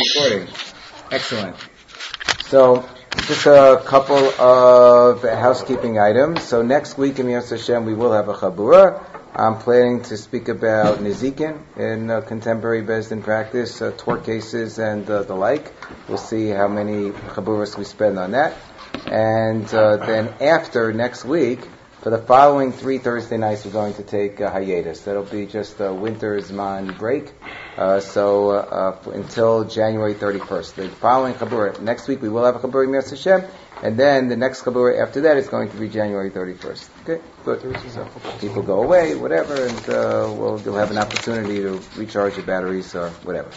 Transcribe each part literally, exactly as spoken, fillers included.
recording. Excellent. So, just a couple of housekeeping items. So next week in Yos Hashem we will have a Chabura. I'm planning to speak about Nizikin in uh, contemporary Beis Din practice, uh, tort cases and uh, the like. We'll see how many Chaburas we spend on that. And uh, then after next week, for the following three Thursday nights, we're going to take a hiatus. That'll be just a winter Zman break. Uh, so uh, uh, until January thirty-first. The following Chabura, next week we will have a Chabura Yos Hashem, and then the next Chabura after that is going to be January thirty-first. Okay, good. So people go away, whatever, and uh, we'll, you'll have an opportunity to recharge your batteries or whatever.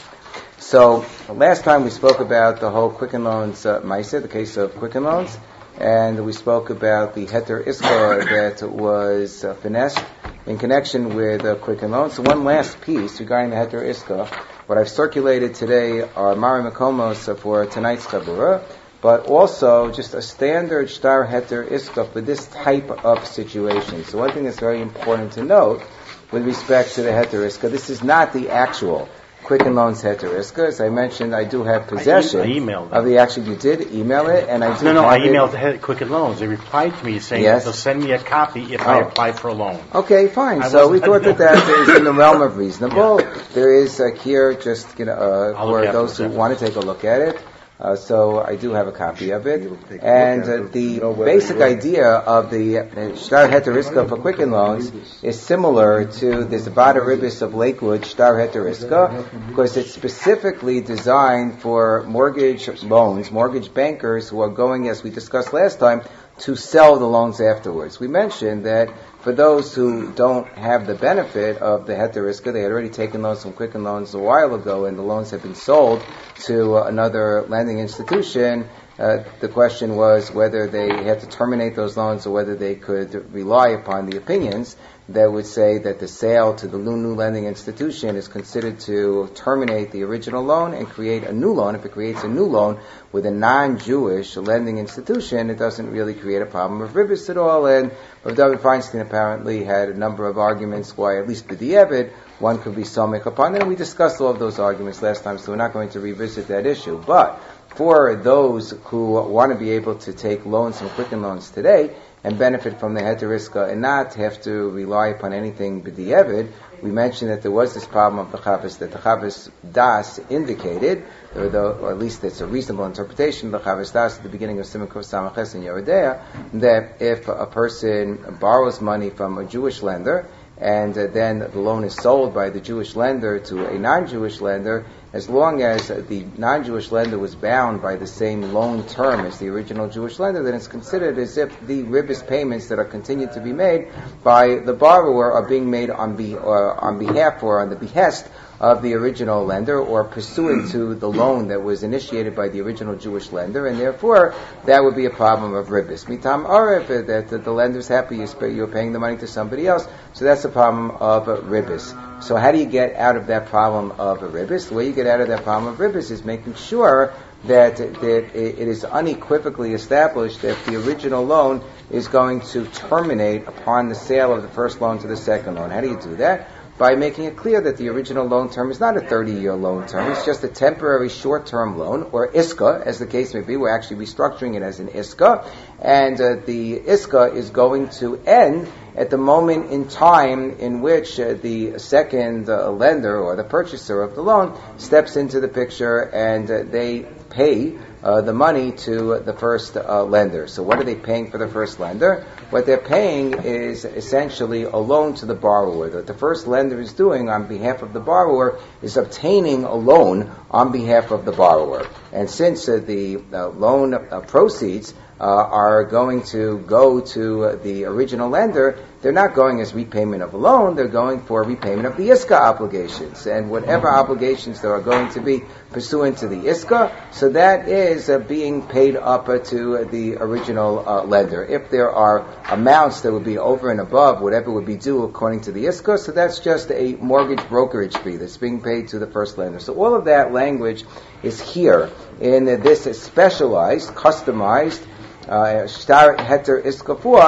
So last time we spoke about the whole Quicken Loans uh, Maisa, the case of Quicken Loans, and we spoke about the Heter Iska that was uh, finessed in connection with uh, Quicken Loans. So one last piece regarding the Heter Iska. What I've circulated today are Mari Makomos for tonight's Chabura, but also just a standard Shtar Heter Iska for this type of situation. So one thing that's very important to note with respect to the Heter Iska, this is not the actual Quicken Loans Heter Iska. As I mentioned, I do have possession I, e- I emailed of the actual. You did email it, and I do. No, no, have I emailed it. the Quicken Loans. They replied to me saying Yes. they'll send me a copy if Oh. I apply for a loan. Okay, fine. I So we wasn't- thought that that is in the realm of reasonable. Yeah. There is uh, here just you know uh, I'll look for at those it, who yeah. want to take a look at it. Uh, so I do have a copy of it. You'll take a look And at uh, it. the You know whether basic you're- idea of the uh, Shtar Heter Iska for Quicken Loans is similar to the Zavada Ribis of Lakewood Shtar Heter Iska, because it's specifically designed for mortgage loans, mortgage bankers who are going, as we discussed last time, to sell the loans afterwards. We mentioned that for those who don't have the benefit of the Heter Iska, they had already taken loans from Quicken Loans a while ago, and the loans have been sold to uh, another lending institution. Uh, the question was whether they had to terminate those loans or whether they could rely upon the opinions that would say that the sale to the new lending institution is considered to terminate the original loan and create a new loan. If it creates a new loan with a non-Jewish lending institution, it doesn't really create a problem of ribis at all. And Rav David Feinstein apparently had a number of arguments why, at least with the Evid, one could be somik upon it. And we discussed all of those arguments last time, so we're not going to revisit that issue. But for those who want to be able to take loans from Quicken Loans today and benefit from the Heter Iska and not have to rely upon anything b'di'evid, we mentioned that there was this problem of the Chavis, that the Chavis Das indicated, or, the, or at least it's a reasonable interpretation of the Chavis Das at the beginning of Siman Kuf Samaches in Yeridea, that if a person borrows money from a Jewish lender, and uh, then the loan is sold by the Jewish lender to a non-Jewish lender, as long as the non-Jewish lender was bound by the same loan term as the original Jewish lender, then it's considered as if the ribis payments that are continued to be made by the borrower are being made on, be, uh, on behalf or on the behest of the original lender, or pursuant to the loan that was initiated by the original Jewish lender, and therefore that would be a problem of ribis. Mitam arif, that the lender's happy you're paying the money to somebody else, so that's a problem of ribis. So how do you get out of that problem of ribis? The way you get out of that problem of ribis is making sure that, that it is unequivocally established that the original loan is going to terminate upon the sale of the first loan to the second loan. How do you do that? By making it clear that the original loan term is not a thirty-year loan term, it's just a temporary short-term loan, or ISKA, as the case may be. We're actually restructuring it as an ISKA, and uh, the ISKA is going to end at the moment in time in which uh, the second uh, lender or the purchaser of the loan steps into the picture and uh, they pay uh, the money to the first uh, lender. So what are they paying for the first lender? What they're paying is essentially a loan to the borrower. That the first lender is doing on behalf of the borrower is obtaining a loan on behalf of the borrower. And since uh, the uh, loan uh, proceeds uh, are going to go to uh, the original lender, they're not going as repayment of a loan, they're going for repayment of the ISKA obligations. And whatever obligations there are going to be pursuant to the ISKA, so that is uh, being paid up uh, to the original uh, lender. If there are amounts that would be over and above whatever would be due according to the ISKA, so that's just a mortgage brokerage fee that's being paid to the first lender. So all of that language is here in this specialized, customized, uh, Shtar Heter Iska form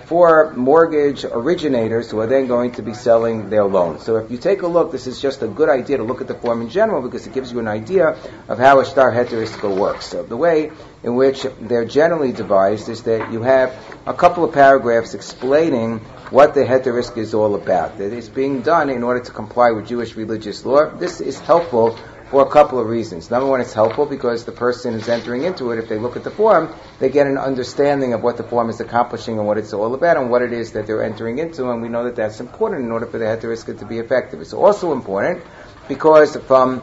for mortgage originators who are then going to be selling their loans. So if you take a look, this is just a good idea to look at the form in general because it gives you an idea of how a shtar heter iska works. So the way in which they're generally devised is that you have a couple of paragraphs explaining what the heter iska is all about. That it's being done in order to comply with Jewish religious law. This is helpful for a couple of reasons. Number one, it's helpful because the person who's entering into it, if they look at the form, they get an understanding of what the form is accomplishing and what it's all about and what it is that they're entering into, and we know that that's important in order for the heter iska to be effective. It's also important because from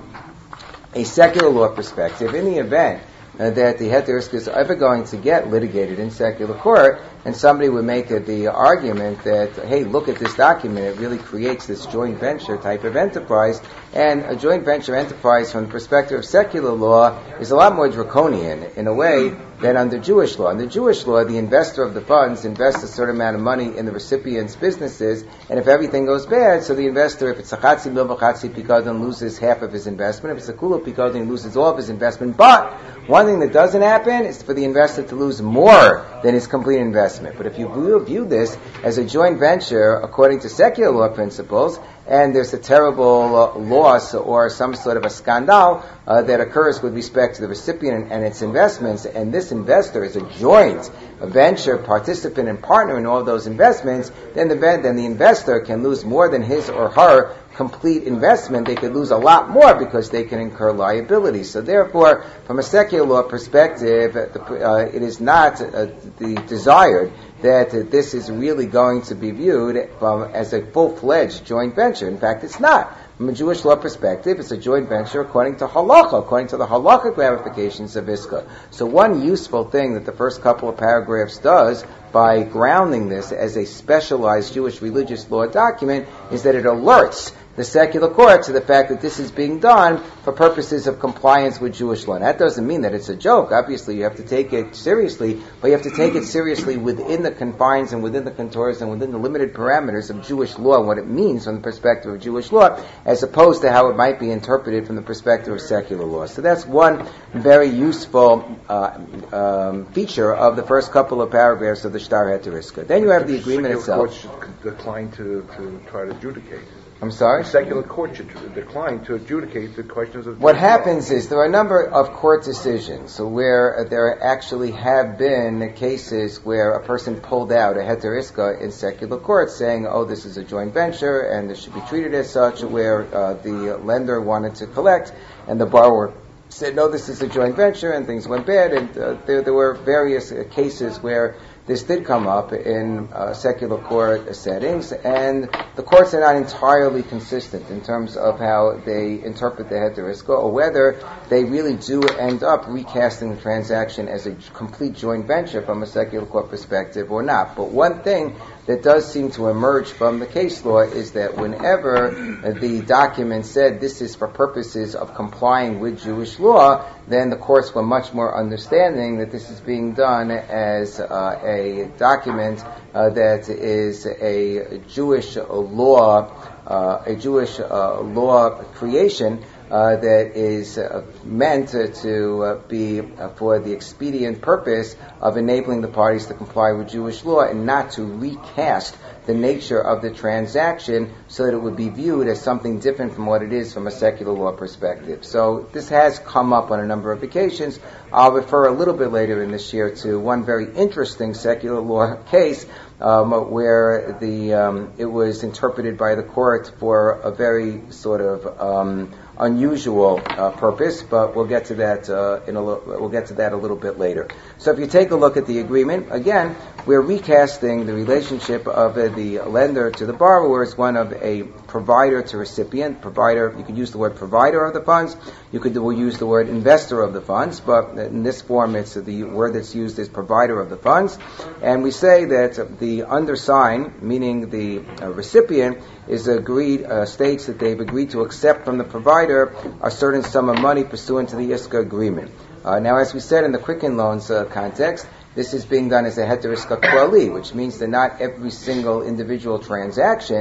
a secular law perspective, in the event uh, that the heter iska is ever going to get litigated in secular court, and somebody would make uh, the argument that, hey, look at this document, it really creates this joint venture type of enterprise, and a joint venture enterprise from the perspective of secular law is a lot more draconian in a way than under Jewish law. Under Jewish law, the investor of the funds invests a certain amount of money in the recipient's businesses, and if everything goes bad, so the investor, if it's a chatzi mil v'chatzi pikadon, loses half of his investment. If it's a kula pikadon, he loses all of his investment. But one thing that doesn't happen is for the investor to lose more than his complete investment. But if you view, view this as a joint venture according to secular law principles, and there's a terrible uh, loss or some sort of a scandal uh, that occurs with respect to the recipient and its investments, and this investor is a joint venture participant and partner in all those investments, then the then the investor can lose more than his or her complete investment. They could lose a lot more because they can incur liability. So therefore, from a secular law perspective, uh, it is not uh, the desired that uh, this is really going to be viewed um, as a full-fledged joint venture. In fact, it's not. From a Jewish law perspective, it's a joint venture according to halacha, according to the halachic ramifications of iska. So one useful thing that the first couple of paragraphs does by grounding this as a specialized Jewish religious law document is that it alerts the secular court to the fact that this is being done for purposes of compliance with Jewish law. And that doesn't mean that it's a joke. Obviously, you have to take it seriously, but you have to take it seriously within the confines and within the contours and within the limited parameters of Jewish law and what it means from the perspective of Jewish law, as opposed to how it might be interpreted from the perspective of secular law. So that's one very useful uh, um, feature of the first couple of paragraphs of the Shtar Heter Iska. Then you have the agreement itself. The court should decline to, to try to adjudicate. I'm sorry? The secular court should decline to adjudicate the questions of... What happens is there are a number of court decisions where there actually have been cases where a person pulled out a heter iska in secular court saying, oh, this is a joint venture and this should be treated as such, where uh, the lender wanted to collect and the borrower said, no, this is a joint venture, and things went bad, and uh, there, there were various uh, cases where this did come up in uh, secular court settings, and the courts are not entirely consistent in terms of how they interpret the heter iska, or whether they really do end up recasting the transaction as a complete joint venture from a secular court perspective or not. But one thing that does seem to emerge from the case law is that whenever the document said this is for purposes of complying with Jewish law, then the courts were much more understanding that this is being done as uh, a document uh, that is a Jewish law, uh, a Jewish uh, law creation Uh, that is uh, meant uh, to uh, be uh, for the expedient purpose of enabling the parties to comply with Jewish law and not to recast the nature of the transaction so that it would be viewed as something different from what it is from a secular law perspective. So this has come up on a number of occasions. I'll refer a little bit later in this year to one very interesting secular law case um, where the um, it was interpreted by the court for a very sort of um, unusual uh, purpose, but we'll get to that uh, in a lo- we'll get to that a little bit later. So if you take a look at the agreement, again, we're recasting the relationship of uh, the lender to the borrower as one of a provider to recipient. Provider, you could use the word provider of the funds. You could we'll use the word investor of the funds, but in this form, it's the word that's used is provider of the funds. And we say that the undersigned, meaning the uh, recipient, is agreed uh, states that they've agreed to accept from the provider a certain sum of money pursuant to the iska agreement. Uh, now, as we said in the Quicken Loans uh, context, this is being done as a heter iska klali, which means that not every single individual transaction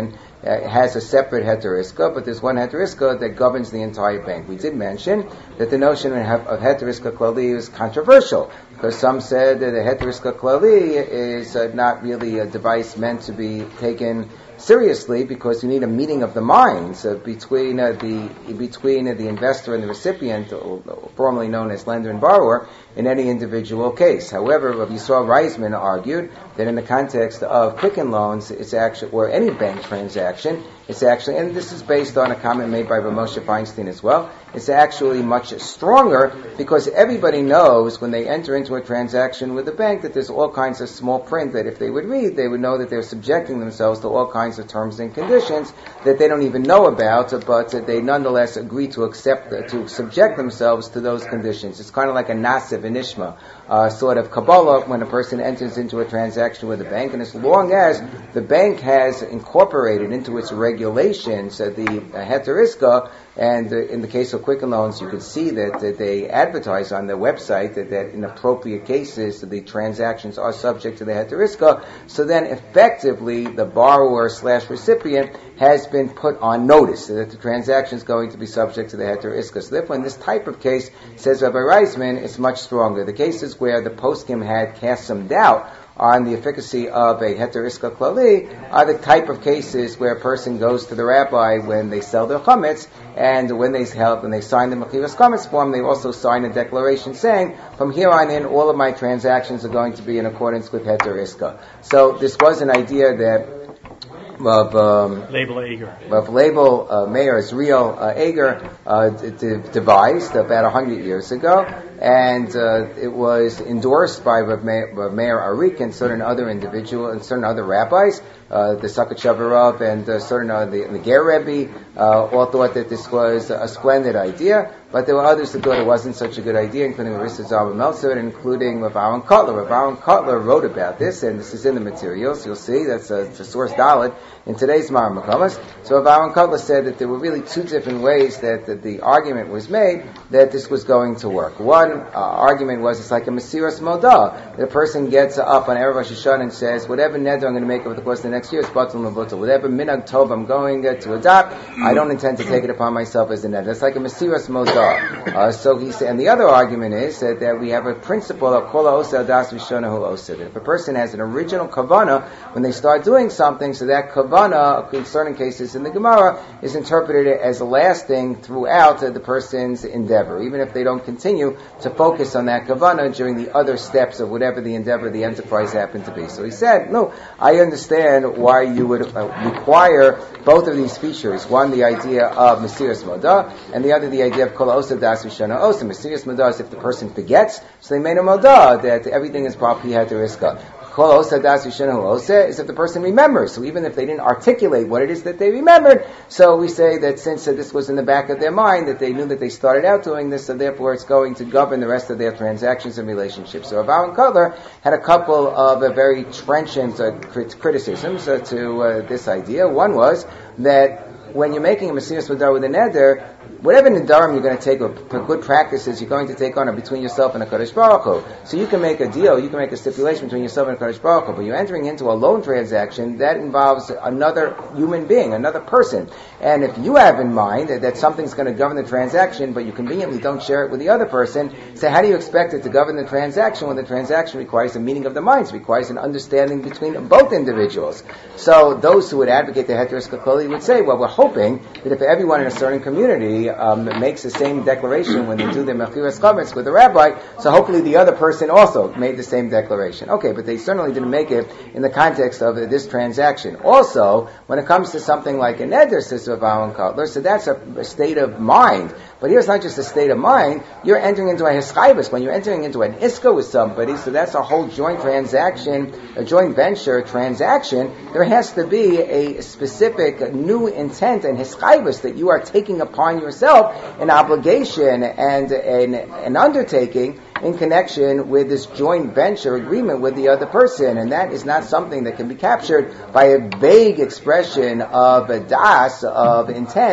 uh, has a separate heter iska, but there's one heter iska that governs the entire bank. We did mention that the notion of, of heter iska klali is controversial, because some said that a heter iska klali is uh, not really a device meant to be taken seriously, because you need a meeting of the minds uh, between uh, the between uh, the investor and the recipient, formerly known as lender and borrower, in any individual case. However, Rabbi Yisrael Reisman argued that in the context of Quicken Loans, it's actually, or any bank transaction, it's actually, and this is based on a comment made by Rav Moshe Feinstein as well, it's actually much stronger, because everybody knows when they enter into a transaction with a bank that there's all kinds of small print that if they would read, they would know that they're subjecting themselves to all kinds of terms and conditions that they don't even know about, but they nonetheless agree to accept, to subject themselves to those conditions. It's kind of like a nasiv, an ishma, uh, sort of Kabbalah when a person enters into a transaction with a bank, and as long as the bank has incorporated into its regulations uh, the uh, heter iska, and uh, in the case of Quicken Loans, you could see that, that they advertise on their website that, that in appropriate cases the transactions are subject to the heter iska. So then, effectively, the borrower slash recipient has been put on notice that the transaction is going to be subject to the heter iska. So therefore, in this type of case, says Rabbi Reisman, it's much stronger. The cases where the poskim had cast some doubt on the efficacy of a heter iska klali are the type of cases where a person goes to the rabbi when they sell their chametz, and when they help, when they sign the Mechivas chametz form, they also sign a declaration saying, from here on in, all of my transactions are going to be in accordance with heter iska. So this was an idea that of um, Label Ager. Of Label uh, Mayor Israel uh, Ager uh, d- d- devised about a hundred years ago, and uh, it was endorsed by Rav Meir, Rav Meir Arik and certain other individuals and certain other rabbis. Uh, the Sakhachavarov and uh, certain uh, the, the Ger Rebbe uh, all thought that this was a splendid idea, but there were others who thought it wasn't such a good idea, including Marissa Zalman Meltzer, and including Rav Aaron Kotler. Rav Aaron Kotler wrote about this, and this is in the materials. You'll see that's a, it's a source Dalet in today's Maram Makamas. So Rav Aaron Kotler said that there were really two different ways that, that the argument was made that this was going to work. One uh, argument was it's like a Mesiras Modah. The person gets up on Erev Rosh Hashanah and says, whatever neder I'm going to make over the course of the next year is batul mavutal. Whatever minhag tov I'm going uh, to adopt, I don't intend to take it upon myself as a neder. It's like a Mesiras Modah. Uh, so he said, and the other argument is that, that we have a principle of kol ha'oseh das rishonahu oseh. That if a person has an original kavana when they start doing something, so that kavana, in certain cases in the Gemara, is interpreted as lasting throughout uh, the person's endeavor, even if they don't continue to focus on that kavana during the other steps of whatever the endeavor, the enterprise happened to be. So he said, no, I understand why you would uh, require both of these features. One, the idea of Mesiras Modah, and the other, the idea of Kol Ha'oseh Das V'Shana Oseh. Mesiras Modah is if the person forgets, so they made a Modah that everything is properly heter iska. Kol Ha'oseh Das V'Shana Oseh is if the person remembers. So even if they didn't articulate what it is that they remembered, so we say that since uh, this was in the back of their mind, that they knew that they started out doing this, so therefore it's going to govern the rest of their transactions and relationships. So Rav Aaron Kotler had a couple of uh, very trenchant uh, crit- criticisms uh, to uh, this idea. One was that when you're making a Mesiras Modah with a neder, whatever nedarim you're going to take, or good practices you're going to take on, are between yourself and a Kadosh Baruch Hu. So you can make a deal, you can make a stipulation between yourself and a Kadosh Baruch Hu, but you're entering into a loan transaction that involves another human being, another person. And if you have in mind that, that something's going to govern the transaction, but you conveniently don't share it with the other person, so how do you expect it to govern the transaction when the transaction requires a meeting of the minds, requires an understanding between both individuals? So those who would advocate the heter iska klali would say, well, we're hoping that if everyone in a certain community um, makes the same declaration when they do their Mechivas chametz with the rabbi, so hopefully the other person also made the same declaration. Okay, but they certainly didn't make it in the context of uh, this transaction. Also, when it comes to something like a neder, says Rav Aaron Kotler, so that's a, a state of mind. But here's not just a state of mind, you're entering into a hischayvus. When you're entering into an iska with somebody, so that's a whole joint transaction, a joint venture transaction, there has to be a specific new intent and hischayvus that you are taking upon yourself, an obligation and an, an undertaking in connection with this joint venture agreement with the other person, and that is not something that can be captured by a vague expression of a das, of intent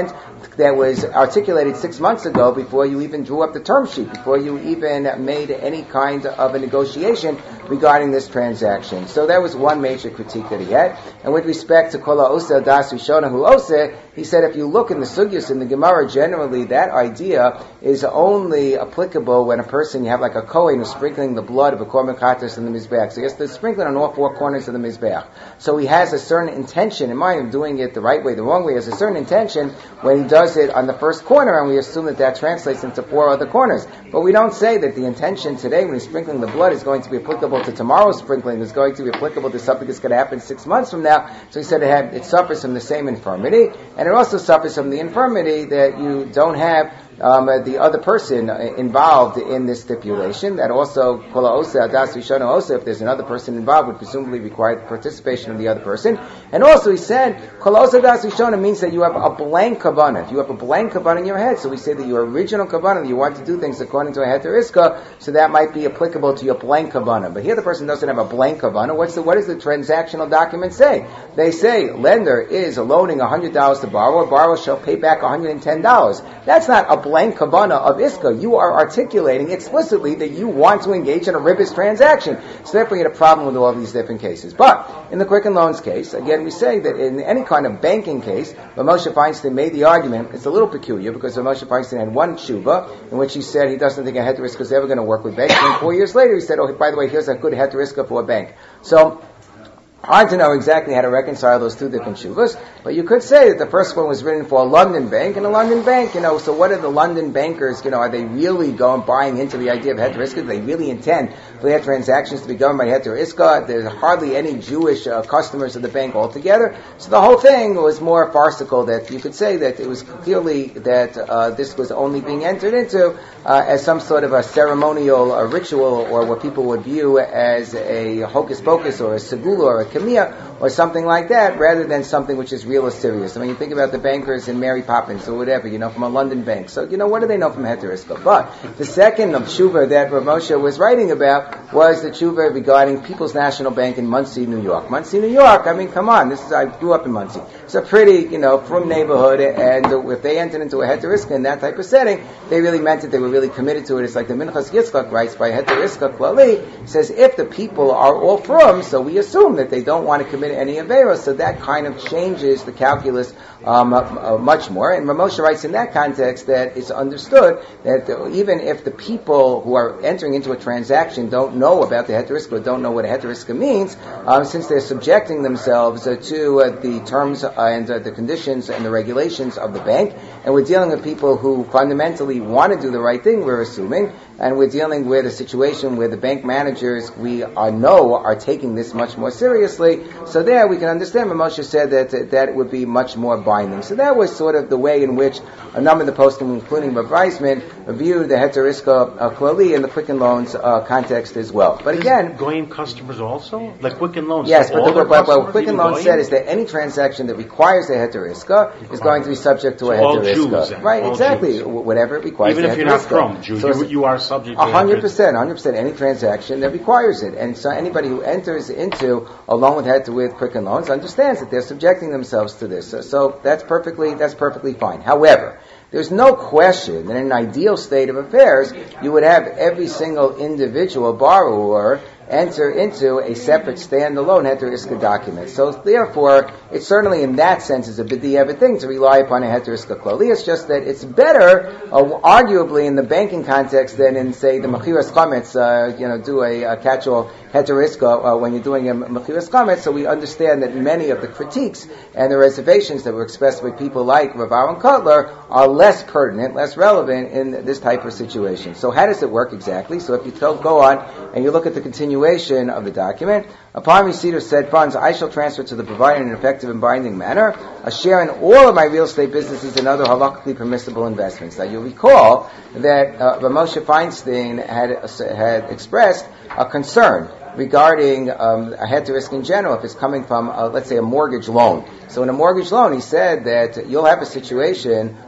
that was articulated six months ago before you even drew up the term sheet, before you even made any kind of a negotiation regarding this transaction. So that was one major critique that he had. And with respect to Kol Ha'oseh Das Rishona Hu Oseh, he said if you look in the Sugyos in the Gemara, generally that idea is only applicable when a person, you have like a Kohen who's sprinkling the blood of a Korban Chatas in the Mizbeach. So he has to sprinkle it on all four corners of the Mizbeach. So he has a certain intention in mind of doing it the right way, the wrong way. He has a certain intention when he does it on the first corner, and we assume that that translates into four other corners. But we don't say that the intention today when he's sprinkling the blood is going to be applicable to tomorrow's sprinkling, is going to be applicable to something that's going to happen six months from now. So he said it, had, it suffers from the same infirmity, and it also suffers from the infirmity that you don't have Um, uh, the other person uh, involved in this stipulation. That also, Kol Ha'oseh Das Rishona Oseh, if there's another person involved, would presumably require the participation of the other person. And also, he said, Kol Ha'oseh Das Rishona means that you have a blank kavanah. If you have a blank kavanah in your head, so we say that your original kavanah, you want to do things according to a heter iska, so that might be applicable to your blank kavanah. But here the person doesn't have a blank kavanah. What's the, what does the transactional document say? They say, lender is loaning one hundred dollars to borrower, borrower shall pay back one hundred ten dollars. That's not a blank kavanah of iska. You are articulating explicitly that you want to engage in a ribis transaction. So therefore you had a problem with all these different cases. But in the Quicken Loans case, again we say that in any kind of banking case, Moshe Feinstein made the argument, it's a little peculiar because Moshe Feinstein had one tshuva in which he said he doesn't think a heter iska is ever going to work with banks. And four years later he said, oh, by the way, here's a good heter iska for a bank. So hard to know exactly how to reconcile those two different shuvas, but you could say that the first one was written for a London bank, and a London bank, you know, so what are the London bankers, you know, are they really going, buying into the idea of heter iska? Do they really intend for their transactions to be governed by heter iska? There's hardly any Jewish uh, customers of the bank altogether, so the whole thing was more farcical, that you could say that it was clearly that uh, this was only being entered into uh, as some sort of a ceremonial a ritual, or what people would view as a hocus pocus, or a segula, or a Kamiyah, or something like that, rather than something which is real or serious. I mean, you think about the bankers in Mary Poppins, or whatever, you know, from a London bank. So, you know, what do they know from heter iska? But the second of tshuva that Rav Moshe was writing about was the tshuva regarding People's National Bank in Monsey, New York. Monsey, New York, I mean, come on, this is, I grew up in Monsey. It's a pretty, you know, from neighborhood, and if they entered into a heter iska in that type of setting, they really meant it, they were really committed to it. It's like the Minchas Yitzchak writes by heter iska klali, says if the people are all from, so we assume that they don't want to commit any avera, so that kind of changes the calculus um, uh, uh, much more. And Ramosha writes in that context that it's understood that uh, even if the people who are entering into a transaction don't know about the heter iska, don't know what a heter iska means, um, since they're subjecting themselves uh, to uh, the terms uh, and uh, the conditions and the regulations of the bank, and we're dealing with people who fundamentally want to do the right thing, we're assuming, and we're dealing with a situation where the bank managers we are, know are taking this much more seriously. So there we can understand when Moshe said that uh, that it would be much more binding. So that was sort of the way in which a number of the poskim, including Rav Reisman, viewed the heter iska uh, klali in the Quicken Loans uh, context as well. But again, Goyim customers also, like Quicken Loans. yes, so but all the, what, what Quicken Loans Goyim? said is that any transaction that requires a heter iska is going to be subject to So a all heter Jews iska. then, Right, all exactly. Jews. W- Whatever it requires. Even a if heter you're not iska. from Jew, So you, you are subject to A hundred heter- percent, a hundred percent. Any transaction that requires it, and so anybody who enters into along with head to with Quicken Loans understands that they're subjecting themselves to this. So, so that's perfectly that's perfectly fine. However, there's no question that in an ideal state of affairs, you would have every single individual borrower enter into a separate standalone heter iska document. So therefore, it certainly in that sense is a b'diavad thing to rely upon a heter iska klali. It's just that it's better, uh, arguably, in the banking context than in, say, the mechiras chametz, uh, you know, do a, a catch-all heter iska uh, when you're doing a mechiras chametz. So we understand that many of the critiques and the reservations that were expressed by people like Rav Aaron Kotler are less pertinent, less relevant in this type of situation. So how does it work exactly? So if you go on and you look at the continuation of the document, upon receipt of said funds, I shall transfer to the provider in an effective and binding manner a share in all of my real estate businesses and other halakhically permissible investments. Now you'll recall that uh, Moshe Feinstein had uh, had expressed a concern regarding um, a heter iska in general if it's coming from, uh, let's say, a mortgage loan. So in a mortgage loan, he said that you'll have a situation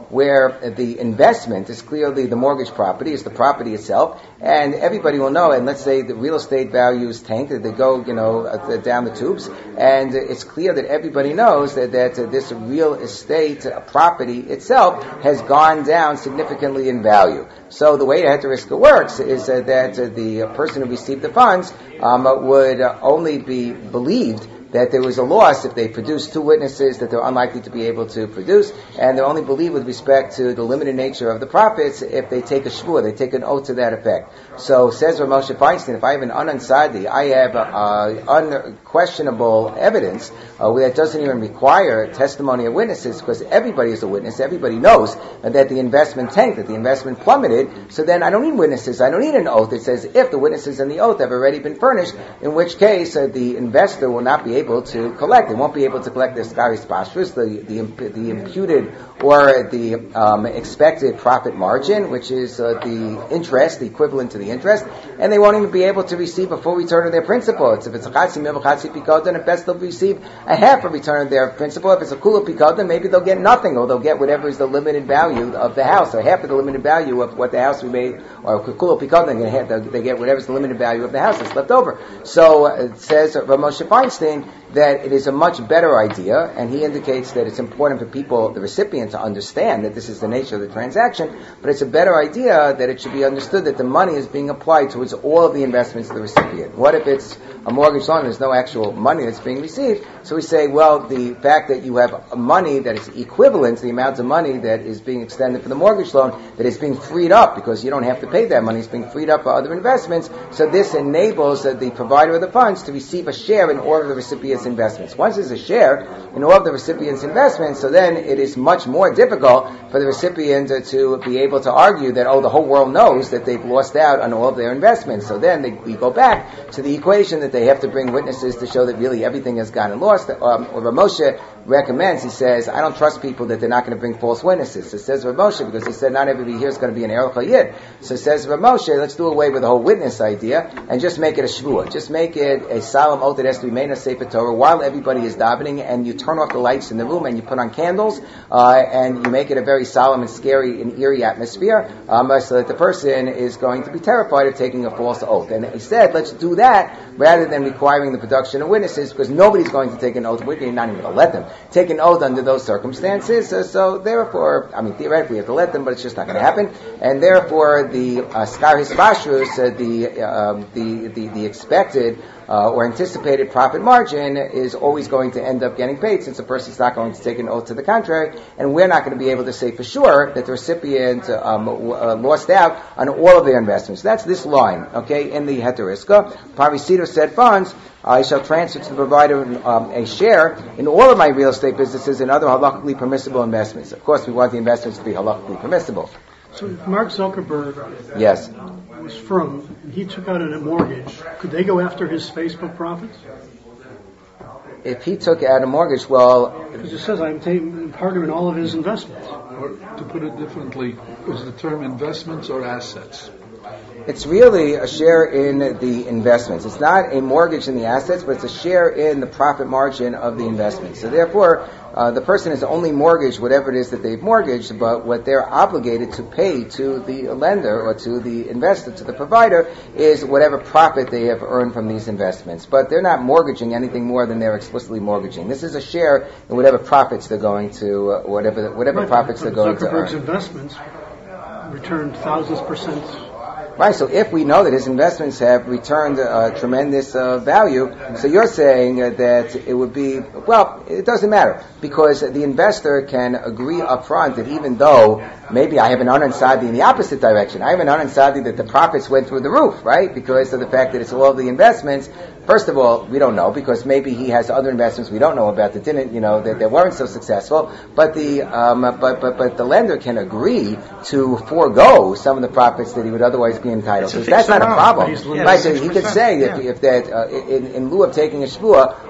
where the investment is clearly the mortgage property, is the property itself, and everybody will know, and let's say the real estate values tank, that they go, you know, uh, down the tubes, and it's clear that everybody knows that, that uh, this real estate uh, property itself has gone down significantly in value. So the way the heter iska works is uh, that uh, the person who received the funds um, would uh, only be believed that there was a loss if they produced two witnesses that they're unlikely to be able to produce, and they're only believed with respect to the limited nature of the profits if they take a shvur, they take an oath to that effect. So says Rav Moshe Feinstein, if I have an unansadi, I have uh, unquestionable evidence uh, that doesn't even require testimony of witnesses, because everybody is a witness, everybody knows uh, that the investment tanked, that the investment plummeted, so then I don't need witnesses, I don't need an oath. It says if the witnesses and the oath have already been furnished, in which case uh, the investor will not be able to collect. They won't be able to collect their skaris pashrus, the, the the imputed or the um, expected profit margin, which is uh, the interest, the equivalent to the interest, and they won't even be able to receive a full return of their principal. It's, if it's a chatzi mil chatzi pikodan, at best they'll receive a half a return of their principal. If it's a kula pikodan, maybe they'll get nothing, or they'll get whatever is the limited value of the house, or half of the limited value of what the house we made, or kula pikodan, they get whatever is the limited value of the house that's left over. So uh, it says Rav Moshe Feinstein that it is a much better idea, and he indicates that it's important for people, the recipient, to understand that this is the nature of the transaction, but it's a better idea that it should be understood that the money is being applied towards all of the investments of the recipient. What if it's a mortgage loan and there's no actual money that's being received? So we say, well, the fact that you have money that is equivalent to the amount of money that is being extended for the mortgage loan, that is being freed up, because you don't have to pay that money, it's being freed up for other investments, so this enables uh, the provider of the funds to receive a share in all of the recipient's investments. Once there's a share in all of the recipient's investments, so then it is much more difficult for the recipient uh, to be able to argue that, oh, the whole world knows that they've lost out on all of their investments. So then they, we go back to the equation that they have to bring witnesses to show that really everything has gone and lost. Um, or Rav Moshe recommends, he says, I don't trust people that they're not going to bring false witnesses. So says Rav Moshe, because he said not everybody here is going to be an Erech HaYid. So says Rav Moshe, let's do away with the whole witness idea and just make it a shvuah. Just make it a solemn oath that has to be made in a Sefer Torah while everybody is davening, and you turn off the lights in the room and you put on candles, uh, and you make it a very solemn and scary and eerie atmosphere, um, so that the person is going to be terrified of taking a false oath. And he said, let's do that rather than requiring the production of witnesses, because nobody's going to take an oath. We're not even going to let them take an oath under those circumstances. So, so therefore, I mean, theoretically we have to let them, but it's just not going to happen. And therefore, the uh, skar hisbashrus, uh, the, uh, the the the expected Uh, or anticipated profit margin is always going to end up getting paid, since the person's not going to take an oath to the contrary, and we're not going to be able to say for sure that the recipient um, uh, lost out on all of their investments. That's this line, okay, in the heter iska. Parisito said funds, I shall transfer to the provider um, a share in all of my real estate businesses and other halakhically permissible investments. Of course, we want the investments to be halakhically permissible. So if Mark Zuckerberg yes. was firm, he took out a mortgage, could they go after his Facebook profits? If he took out a mortgage, well... Because it says I'm taking part of in all of his investments. Or to put it differently, is the term investments or assets? It's really a share in the investments. It's not a mortgage in the assets, but it's a share in the profit margin of the investment. So therefore, uh, the person is only mortgaged whatever it is that they've mortgaged, but what they're obligated to pay to the lender or to the investor, to the provider, is whatever profit they have earned from these investments. But they're not mortgaging anything more than they're explicitly mortgaging. This is a share in whatever profits they're going to, uh, whatever whatever right, profits they're going Zuckerberg's to earn. investments returned thousands percent. Right, so if we know that his investments have returned uh, tremendous uh, value, so you're saying uh, that it would be, well, it doesn't matter, because the investor can agree up front that even though maybe I have an unansadi in the opposite direction, I have an unansadi that the profits went through the roof, right, because of the fact that it's all of the investments. First of all, we don't know, because maybe he has other investments we don't know about that didn't, you know, that, that weren't so successful, but the, um, but, but, but the lender can agree to forego some of the profits that he would otherwise be entitled to. That's not a problem. Yeah, right, so he could say, if, yeah. if that, uh, in, in lieu of taking a shvuah,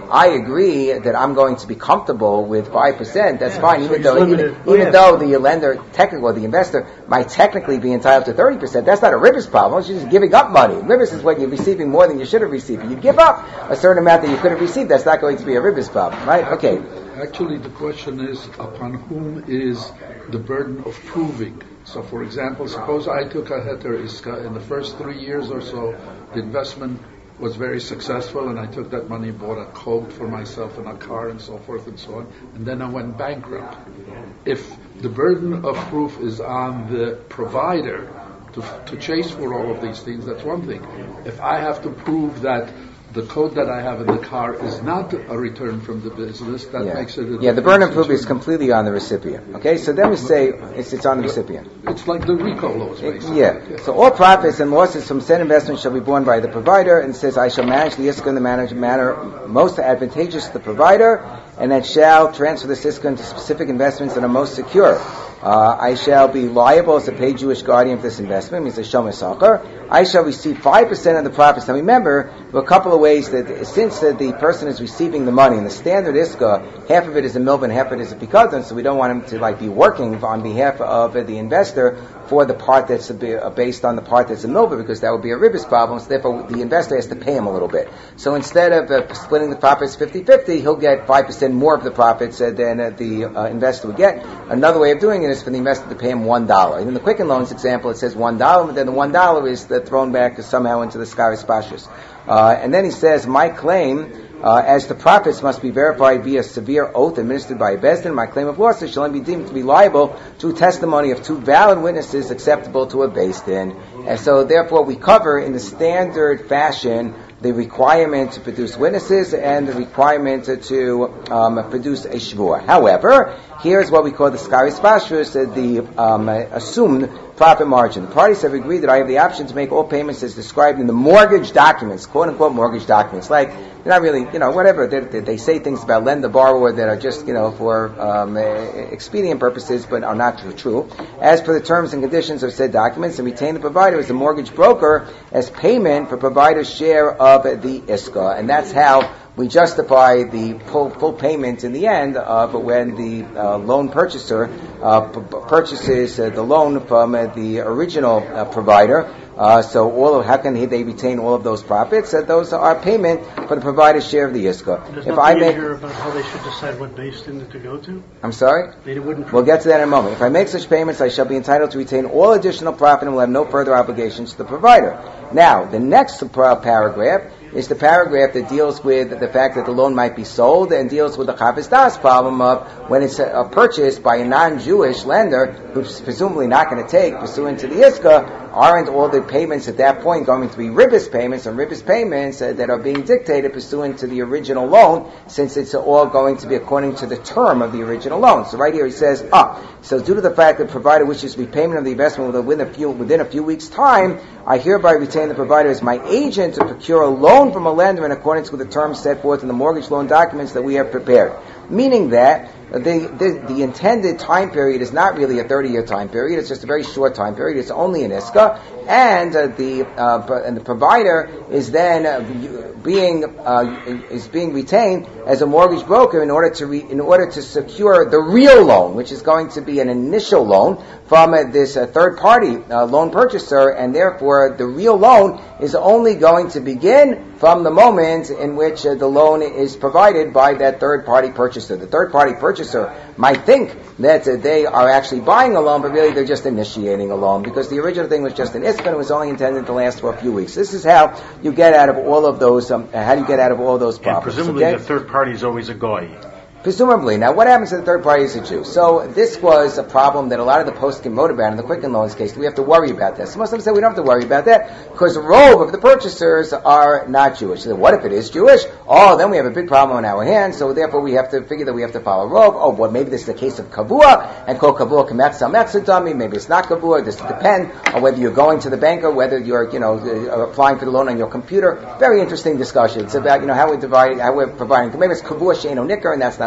I agree that I'm going to be comfortable with five percent, that's Yeah, fine, so even he's though even, limited. even Yeah. though the lender, technically, or the investor, might technically be entitled to thirty percent. That's not a ribbis problem. It's just giving up money. Ribbis is when you're receiving more than you should have received. You give up a certain amount that you could have received. That's not going to be a ribbis problem, right? Okay. Actually, the question is upon whom is the burden of proving. So, for example, suppose I took a heter iska in the first three years or so, the investment was very successful, and I took that money, bought a coat for myself and a car and so forth and so on, and then I went bankrupt. If the burden of proof is on the provider to, to chase for all of these things, that's one thing. If I have to prove that the coat that I have in the car is not a return from the business, that Yeah, makes it a yeah the burden of proof difference is completely on the recipient. Okay, so then we say it's, it's on the recipient. It's like the RICO laws, It- basically. yeah. So all profits and losses from said investment shall be borne by the provider, and it says, I shall manage the iska in the manage, manner most advantageous to the provider, and it shall transfer the iska into specific investments that are most secure. Uh, I shall be liable as a paid Jewish guardian for this investment, means a shomer sacher. I shall receive five percent of the profits. Now remember, there are a couple of ways that since uh, the person is receiving the money, and the standard iska, half of it is a milvah and half of it is a pikadon, so we don't want him to like be working on behalf of uh, the investor for the part that's a, uh, based on the part that's a milvah, because that would be a ribbis problem, so therefore the investor has to pay him a little bit. So instead of uh, splitting the profits fifty-fifty, he'll get five percent more of the profits uh, than uh, the uh, investor would get. Another way of doing it is for the investor to pay him one dollar. In the Quicken Loans example, it says one dollar, but then the one dollar is uh, thrown back somehow into the skaris pashas. Uh, and then he says, my claim, uh, as the profits must be verified via severe oath administered by a bezdin, my claim of losses shall only be deemed to be liable to testimony of two valid witnesses acceptable to a bezdin. And so therefore we cover in the standard fashion the requirement to produce witnesses and the requirement to um, produce a shvua. However, here's what we call the skaris pashus, the um, assumed profit margin. The parties have agreed that I have the option to make all payments as described in the mortgage documents, quote-unquote mortgage documents. Like, they're not really, you know, whatever. They, they, they say things about lend the borrower that are just, you know, for um, expedient purposes, but are not true. As per the terms and conditions of said documents, and retain the provider as the mortgage broker as payment for provider's share of the iska. And that's how we justify the full, full payment in the end of when the uh, loan purchaser uh, p- purchases uh, the loan from uh, the original uh, provider. Uh, so all of, how can he, they retain all of those profits? Uh, those are payment for the provider's share of the iska. There's If nothing I in make, here about how they should decide what base in to go to. I'm sorry? They wouldn't. We'll get to that in a moment. If I make such payments, I shall be entitled to retain all additional profit and will have no further obligations to the provider. Now, the next paragraph is the paragraph that deals with the fact that the loan might be sold and deals with the chavis das problem of when it's a, a purchased by a non-Jewish lender who's presumably not going to take pursuant to the iska. Aren't all the payments at that point going to be ribbis payments and ribbis payments uh, that are being dictated pursuant to the original loan, since it's all going to be according to the term of the original loan? So right here he says, ah, so due to the fact that the provider wishes repayment of the investment within a few, within a few weeks' time, I hereby retain the provider as my agent to procure a loan from a lender in accordance with the terms set forth in the mortgage loan documents that we have prepared. Meaning that the, the, the intended time period is not really a thirty-year time period. It's just a very short time period. It's only an iska, and uh, the uh, and the provider is then uh, being uh, is being retained as a mortgage broker in order to re, in order to secure the real loan, which is going to be an initial loan from uh, this uh, third party uh, loan purchaser, and therefore the real loan is only going to begin from the moment in which uh, the loan is provided by that third party purchaser. The third party purchaser might think that uh, they are actually buying a loan, but really they're just initiating a loan, because the original thing was just an iska and it was only intended to last for a few weeks. This is how you get out of all of those. Um, how do you get out of all those And problems? presumably okay? the third party is always a goy. Presumably. Now, what happens to the third party is a Jew? So this was a problem that a lot of the poskim wrote about in the Quicken Loans case. We have to worry about this. Muslims say we don't have to worry about that because the rove of the purchasers are not Jewish. So what if it is Jewish? Oh, then we have a big problem on our hands. So therefore, we have to figure that we have to follow rove. Oh, well, maybe this is the case of kavua and call kavua kametza metza dummy. Maybe it's not kavua. This depends on whether you're going to the banker, whether you're, you know, uh, applying for the loan on your computer. Very interesting discussion. It's about, you know, how we divide, how we're providing. Maybe it's kavua sheino nicker, and that's not a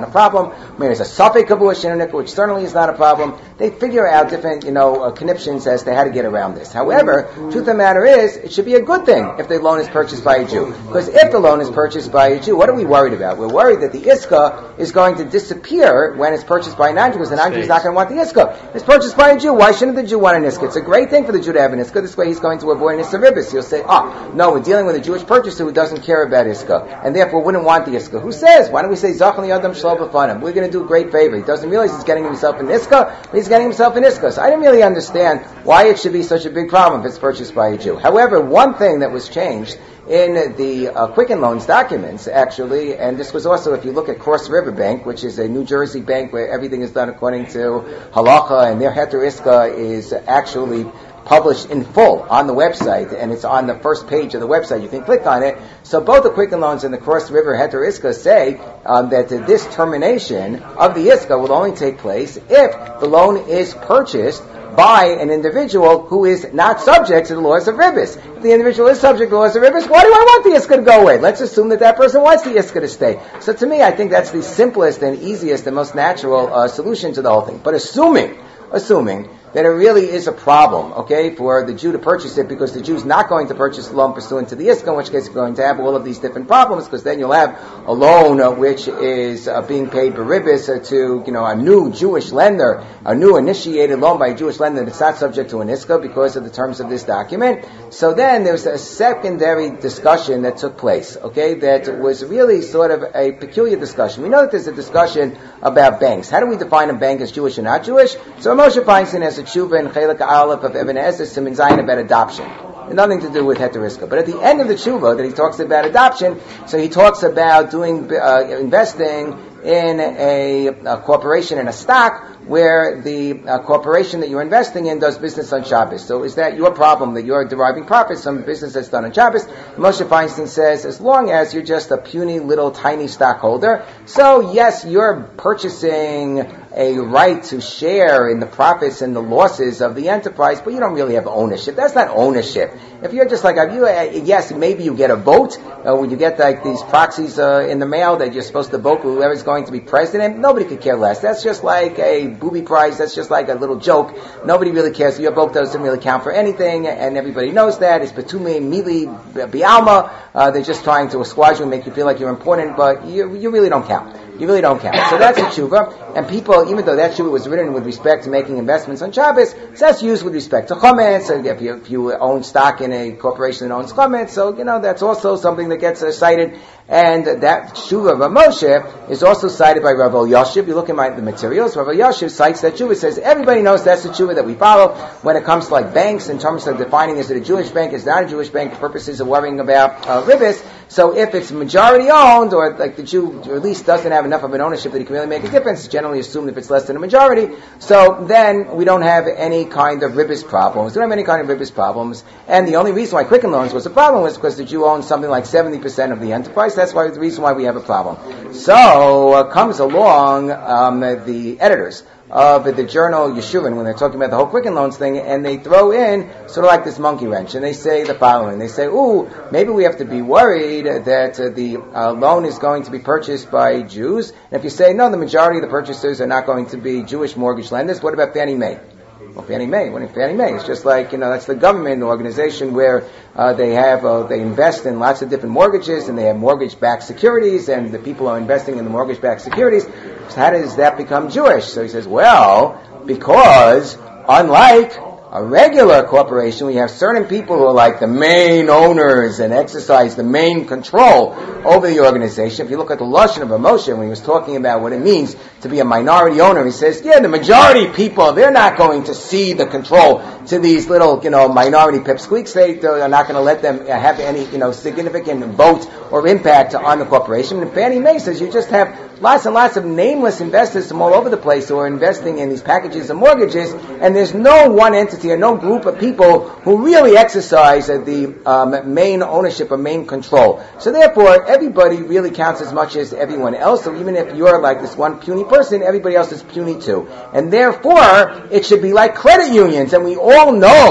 a problem. Maybe there's a suffix kavua she'enu nikra, which certainly is not a problem. They figure out different, you know, uh, conniptions as to how to get around this. However, truth of the matter is, it should be a good thing if the loan is purchased by a Jew. Because if the loan is purchased by a Jew, what are we worried about? We're worried that the iska is going to disappear when it's purchased by a non-Jew, because the non-Jew is not going to want the iska. It's purchased by a Jew. Why shouldn't the Jew want an iska? It's a great thing for the Jew to have an iska. This way he's going to avoid an iska ribis. He'll say, ah, no, we're dealing with a Jewish purchaser who doesn't care about iska, and therefore wouldn't want the iska. Who says? Why don't we say, Zachal Yadam Shlo B'fanim? We're going to do a great favor. He doesn't realize he's getting himself an iska, but he's getting himself an iska. So I didn't really understand why it should be such a big problem if it's purchased by a Jew. However, one thing that was changed in the uh, Quicken Loans documents, actually, and this was also, if you look at Cross River Bank, which is a New Jersey bank where everything is done according to halacha, and their heter iska is actually published in full on the website, and it's on the first page of the website. You can click on it. So both the Quicken Loans and the Cross River heter iska say um, that uh, this termination of the iska will only take place if the loan is purchased by an individual who is not subject to the laws of ribis. If the individual is subject to the laws of ribis, why do I want the iska to go away? Let's assume that that person wants the iska to stay. So to me, I think that's the simplest and easiest and most natural uh, solution to the whole thing. But assuming, assuming that it really is a problem, okay, for the Jew to purchase it, because the Jew's not going to purchase the loan pursuant to the iska, in which case you're going to have all of these different problems, because then you'll have a loan uh, which is uh, being paid beribis uh, to, you know, a new Jewish lender, a new initiated loan by a Jewish lender that's not subject to an iska because of the terms of this document. So then there's a secondary discussion that took place, okay, that was really sort of a peculiar discussion. We know that there's a discussion about banks. How do we define a bank as Jewish and not Jewish? So Moshe Feinstein has a tshuva in Chelik Aleph of Eben Ezer Siman Zayin about adoption. And nothing to do with heter iska. But at the end of the tshuva that he talks about adoption, so he talks about doing uh, investing in a, a corporation, in a stock, where the uh, corporation that you're investing in does business on Shabbos. So is that your problem, that you're deriving profits from business that's done on Shabbos? Moshe Feinstein says, as long as you're just a puny little tiny stockholder, so yes, you're purchasing a right to share in the profits and the losses of the enterprise, but you don't really have ownership. That's not ownership. If you're just like, if you, uh, yes, maybe you get a vote, uh, when you get like these proxies uh, in the mail that you're supposed to vote for whoever's going to be president, nobody could care less. That's just like a booby prize. That's just like a little joke. Nobody really cares. Your vote doesn't really count for anything, and everybody knows that. It's betumi, mili, bialma. Uh, they're just trying to assuage you and make you feel like you're important, but you, you really don't count. You really don't count. So that's a tshuva. And people, even though that tshuva was written with respect to making investments on Shabbos, so that's used with respect to chometz. So if you, if you own stock in a corporation that owns chometz, so, you know, that's also something that gets uh, cited. And that tshuva of Moshe is also cited by Rav Elyashiv. You look at my, the materials, Rav Elyashiv cites that tshuva, says everybody knows that's the tshuva that we follow when it comes to like banks, in terms of defining is it a Jewish bank, is it not a Jewish bank, for purposes of worrying about uh, ribis. So if it's majority owned, or like the Jew at least doesn't have enough of an ownership that he can really make a difference, it's generally assumed if it's less than a majority, so then we don't have any kind of ribis problems. We don't have any kind of ribis problems. And the only reason why Quicken Loans was a problem was because the Jew owns something like seventy percent of the enterprise. That's why the reason why we have a problem. So uh, comes along um, the editors of the journal Yeshuvin when they're talking about the whole Quicken Loans thing, and they throw in sort of like this monkey wrench, and they say the following. They say, ooh, maybe we have to be worried that uh, the uh, loan is going to be purchased by Jews. And if you say, no, the majority of the purchasers are not going to be Jewish mortgage lenders, what about Fannie Mae? Well, Fannie Mae, what is Fannie Mae? It's just like, you know, that's the government organization where uh, they have, uh, they invest in lots of different mortgages, and they have mortgage-backed securities, and the people are investing in the mortgage-backed securities. So how does that become Jewish? So he says, well, because unlike a regular corporation, we have certain people who are like the main owners and exercise the main control over the organization. If you look at the Lashon of Moshe, when he was talking about what it means to be a minority owner, he says, yeah, the majority people, they're not going to see the control to these little, you know, minority pipsqueaks. They are not going to let them have any, you know, significant vote or impact on the corporation. And Fannie Mae says you just have lots and lots of nameless investors from all over the place who are investing in these packages of mortgages, and there's no one entity or no group of people who really exercise uh, the um, main ownership or main control. So therefore, everybody really counts as much as everyone else. So even if you're like this one puny person, everybody else is puny too. And therefore, it should be like credit unions. And we all know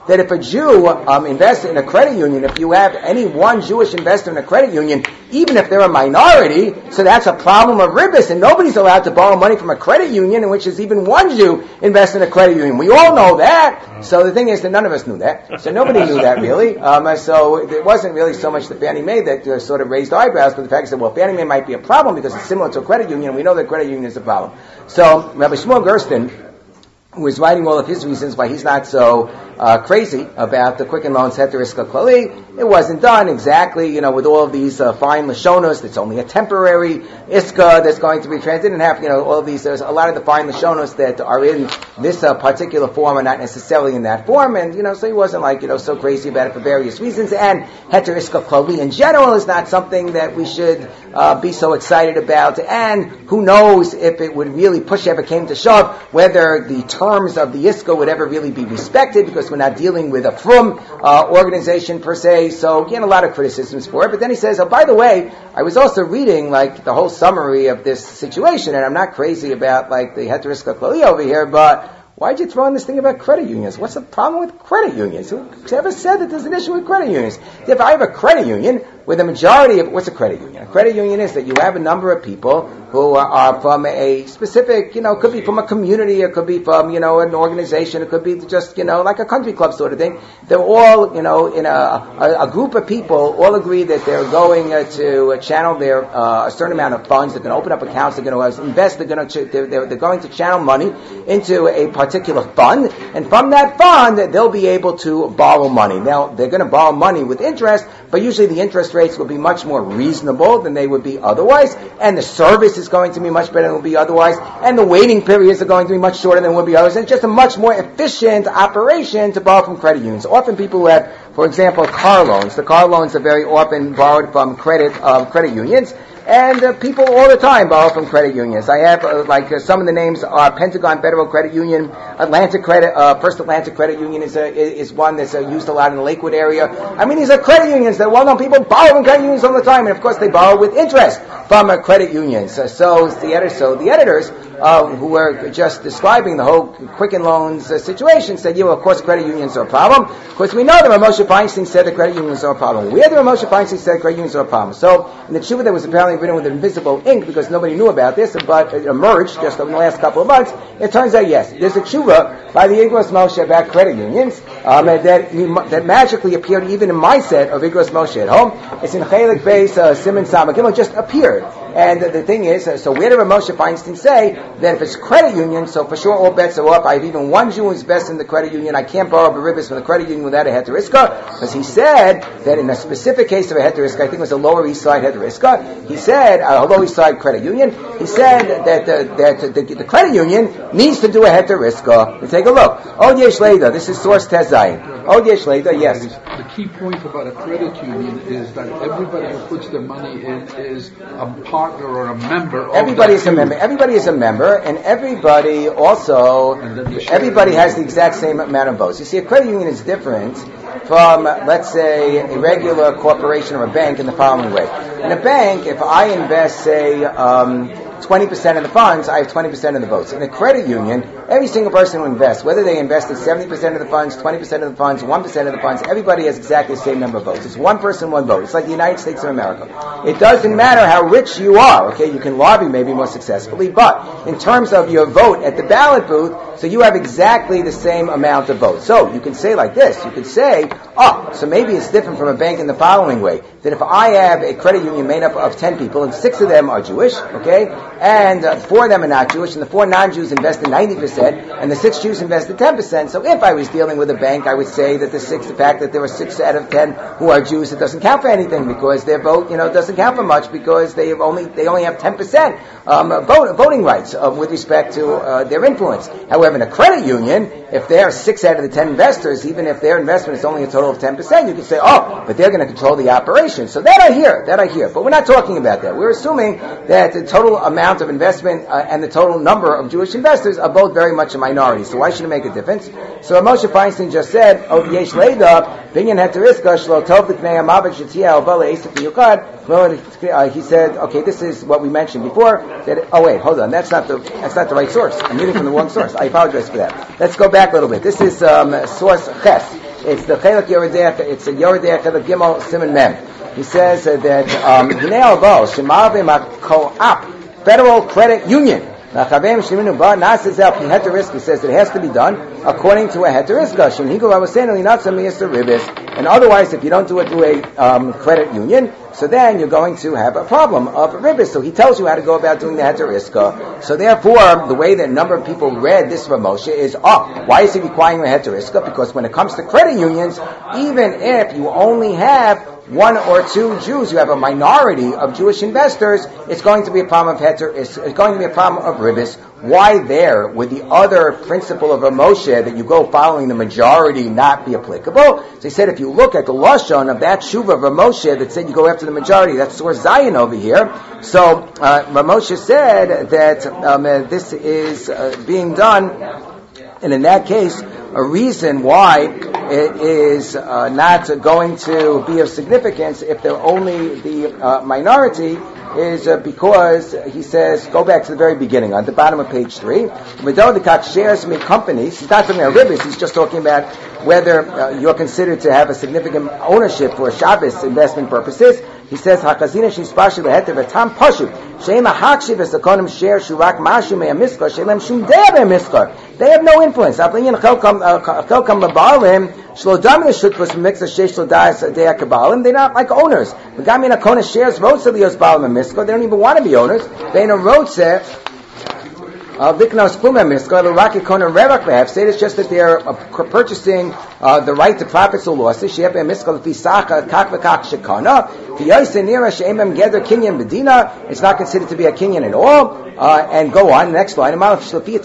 that if a Jew um, invests in a credit union, if you have any one Jewish investor in a credit union, even if they're a minority, so that's a problem of ribbis, and nobody's allowed to borrow money from a credit union in which there's even one Jew invests in a credit union. We all know that. So the thing is that none of us knew that. So nobody knew that really. Um, so it wasn't really so much the Fannie Mae that uh, sort of raised eyebrows, but the fact is that, well, Fannie Mae might be a problem because it's similar to a credit union. We know that credit union is a problem. So Rabbi Shmuel Gersten, who is writing all of his reasons why he's not so uh, crazy about the Quicken Loans Heter Iska Klali. It wasn't done exactly, you know, with all of these uh, fine Lashonos. It's only a temporary Iska that's going to be transited and have, you know, all of these, there's a lot of the fine Lashonos that are in this uh, particular form are not necessarily in that form. And, you know, so he wasn't like, you know, so crazy about it for various reasons. And Heter Iska Klali in general is not something that we should uh, be so excited about. And who knows if it would really push ever came to shove, whether the terms of the Iska would ever really be respected, because we're not dealing with a frum uh, organization per se. So again, a lot of criticisms for it. But then he says, oh, by the way, I was also reading like the whole summary of this situation, and I'm not crazy about like the Heter Iska Klali over here, but why'd you throw in this thing about credit unions? What's the problem with credit unions? Who ever said that there's an issue with credit unions? If I have a credit union where the majority of, what's a credit union? A credit union is that you have a number of people who are, are from a specific, you know, it could be from a community, it could be from, you know, an organization, it could be just, you know, like a country club sort of thing. They're all, you know, in a, a, a group of people all agree that they're going uh, to uh, channel their, uh, a certain amount of funds, they're going to open up accounts, they're going to invest, they're going to, ch- they're, they're, they're going to channel money into a particular fund, and from that fund, they'll be able to borrow money. Now, they're going to borrow money with interest, but usually the interest rates will be much more reasonable than they would be otherwise, and the service is going to be much better than it would be otherwise, and the waiting periods are going to be much shorter than would be otherwise, and it's just a much more efficient operation to borrow from credit unions. Often people who have, for example, car loans, the car loans are very often borrowed from credit uh, credit unions, and uh, people all the time borrow from credit unions. I have, uh, like, uh, some of the names are Pentagon Federal Credit Union, Atlantic Credit, uh, First Atlantic Credit Union is, uh, is one that's uh, used a lot in the Lakewood area. I mean, these are credit unions that well-known people borrow from credit unions all the time, and of course they borrow with interest from uh, credit unions. Uh, so the editors, so the editors uh, who were just describing the whole Quicken Loans uh, situation said, yeah, well, of course credit unions are a problem. Of course, we know that Rav Moshe Feinstein said that credit unions are a problem. Where did Rav Moshe Feinstein say credit unions are a problem? So in the tshuva that was apparently written with invisible ink, because nobody knew about this, but it emerged just in the last couple of months, it turns out, yes, there's a tshuva by the Igros Moshe about credit unions um, that that magically appeared even in my set of Igros Moshe at home. It's in Chelik Beis, uh, Simon Sama Gimel, just appeared. And uh, the thing is, uh, so where did Rav Moshe Feinstein say that if it's credit union, so for sure all bets are off, I have even one Jew who's best in the credit union, I can't borrow beribis from the credit union without a Heter Iska, because he said that in a specific case of a Heter Iska, I think it was a Lower East Side Heter Iska, he said, uh, a Lower East Side credit union, he said that, uh, that the, the credit union needs to do a Heter Iska. Let's take a look. Od Yesh Leida, this is source Tezayin. Od Yesh Leida, yes. The key point about a credit union is that everybody who puts their money in is a partner or a member of Everybody is a union. member. Everybody is a member, and everybody also, everybody has the exact same amount of votes. You see, a credit union is different from, let's say, a regular corporation or a bank in the following way. In a bank, if I invest, say, um, twenty percent of the funds, I have twenty percent of the votes. In a credit union, every single person who invests, whether they invested seventy percent of the funds, twenty percent of the funds, one percent of the funds, everybody has exactly the same number of votes. It's one person, one vote. It's like the United States of America. It doesn't matter how rich you are, okay? You can lobby maybe more successfully, but in terms of your vote at the ballot booth, so you have exactly the same amount of votes. So you can say like this, you could say, oh, so maybe it's different from a bank in the following way, that if I have a credit union made up of ten people, and six of them are Jewish, okay, and uh, four of them are not Jewish, and the four non-Jews invested ninety percent, and the six Jews invested ten percent. So if I was dealing with a bank, I would say that the six, the fact that there were six out of ten who are Jews, it doesn't count for anything, because their vote, you know, doesn't count for much, because they have only they only have ten percent um, vote, voting rights uh, with respect to uh, their influence. However, in a credit union, if there are six out of the ten investors, even if their investment is only a total of ten percent, you can say, oh, but they're going to control the operation. So that I hear, that I hear. But we're not talking about that. We're assuming that the total amount of investment uh, and the total number of Jewish investors are both very much a minority. So why should it make a difference? So Moshe Feinstein just said, "Oh, yesh leida binyan heter iska shlo tov l'knei hamavet shetzia obala esek v'yukad." He said, "Okay, this is what we mentioned before." That, oh wait, hold on, that's not the that's not the right source. I'm reading from the wrong source. I apologize for that. Let's go back a little bit. This is um, source Ches. It's the Chelak Yoredech, it's a Yoredech Chelak Gimel Siman Mem. He says uh, that Hinei Albo Shemavim HaKo'ap Federal Credit Union. He says that it has to be done according to a heteriska. And otherwise, if you don't do it through a um, credit union, so then you're going to have a problem of ribis. So he tells you how to go about doing the heteriska. So therefore, the way that a number of people read this Ramosha is, oh, why is he requiring a heteriska? Because when it comes to credit unions, even if you only have one or two Jews, you have a minority of Jewish investors, it's going to be a problem of heter, it's, it's going to be a problem of ribis. Why there would the other principle of a Moshe that you go following the majority not be applicable? So he said if you look at the Lashon of that Shuva of Ramoshe that said you go after the majority, that's source Zion over here. So uh, Ramoshe said that um, uh, this is uh, being done, and in that case, a reason why it is uh, not going to be of significance if they're only the uh, minority is uh, because he says, go back to the very beginning, on the bottom of page three. Medodikak shares me companies. He's not talking about ribbis, he's just talking about whether uh, you're considered to have a significant ownership for Shabbos investment purposes. He says, Hakazina Shispashu Beheter Vetam Pashu. Shema Hakshi Vesakonim share Shurak Mashu Mea Miskar, Shelem Shum Dea Miskar. They have no influence. Aplin Chelkam Chelkam Labalim, Shlodam Shutkus Mixa Shesh Lodas Dea Kabbalim. They're not like owners. Megamina Kona shares Rotselios Balim and Miskar. They don't even want to be owners. They in a Rotse. Viknos Kluma Miskar, the Rocky Kona Revak Lev, say it's just that they're uh, purchasing uh, the right to profits or losses. Shep Miskar Fisacha Kak Vakak Shekana. Fiyoisenira Shemem Geder Kinyan Medina. It's not considered to be a Kinyan at all. Uh, and go on, next line. President,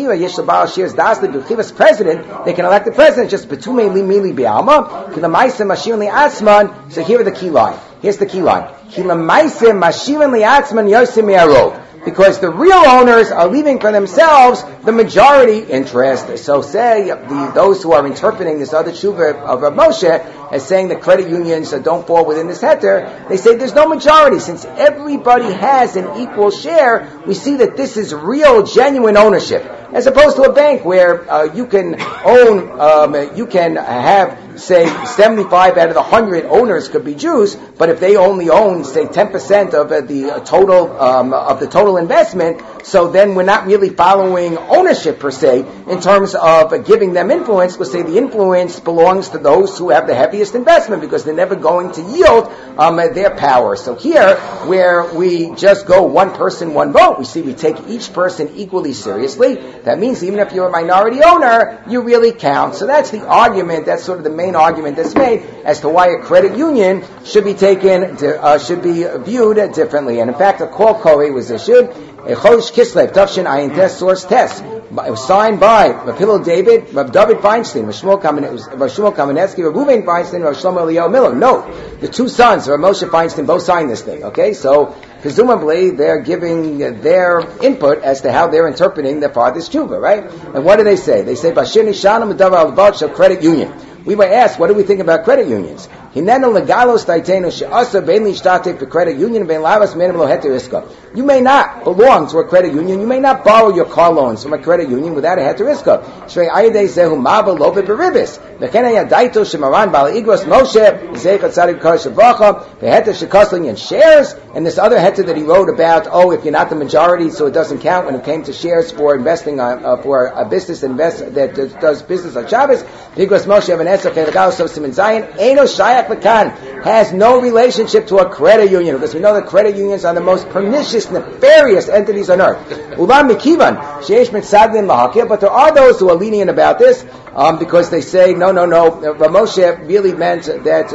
they can elect the president just betume limili bialma. Kilamaisim mashir li'atzman. So here are the key line. Here's the key line. Kilamaisim mashir li'atzman yosim me'arov. Because the real owners are leaving for themselves the majority interest. So say the, those who are interpreting this other tshuva of Rav Moshe as saying that credit unions don't fall within this heter, they say there's no majority. Since everybody has an equal share, we see that this is real, genuine ownership. As opposed to a bank where uh, you can own, um, you can have, say, seventy-five out of the one hundred owners could be Jews, but if they only own, say, ten percent of uh, the uh, total um, of the total investment, so then we're not really following ownership per se in terms of uh, giving them influence, because say the influence belongs to those who have the heaviest investment because they're never going to yield um, their power. So here, where we just go one person, one vote, we see we take each person equally seriously. That means even if you're a minority owner, you really count. So that's the argument, that's sort of the main argument that's made as to why a credit union should be taken, to, uh, should be viewed differently. And in fact, a call Korei was issued, a Chodesh Kislev, Tafshin Ayin Test, source test. It was signed by Rav Hillel David, Rav David Feinstein, Rav Shmuel Kamenetsky, Rav Ruven Feinstein, Rav Shlomo Eliyahu Miller. No, the two sons of Rav Moshe Feinstein both signed this thing. Okay, so presumably they're giving their input as to how they're interpreting their father's tshuva, right? And what do they say? They say, Bashir Nishanam Davar Al-Bach Credit Union. We were asked, what do we think about credit unions? Hinenu legalos taitenu she'asa bein lishtatek for credit union bein lavas menim lo heter iska. You may not belong to a credit union. You may not borrow your car loans from a credit union without a heter iska. Shrei ayidei zehu mava lo beberibis. V'chen hayadaito shemaran bal igros Moshe zeichat tzadik kar shavacha the heter shekosling in shares, and this other heter that he wrote about, oh, if you're not the majority, so it doesn't count when it came to shares for investing on, uh, for a business invest that uh, does business on Shabbos. Igros Moshe have an esach legalos of Siman Zayin eno shayach has no relationship to a credit union, because we know that credit unions are the most pernicious, nefarious entities on earth. Ulam mikivan sheish mitzadlim lahakir, but there are those who are lenient about this um, because they say, no, no, no, Rav Moshe really meant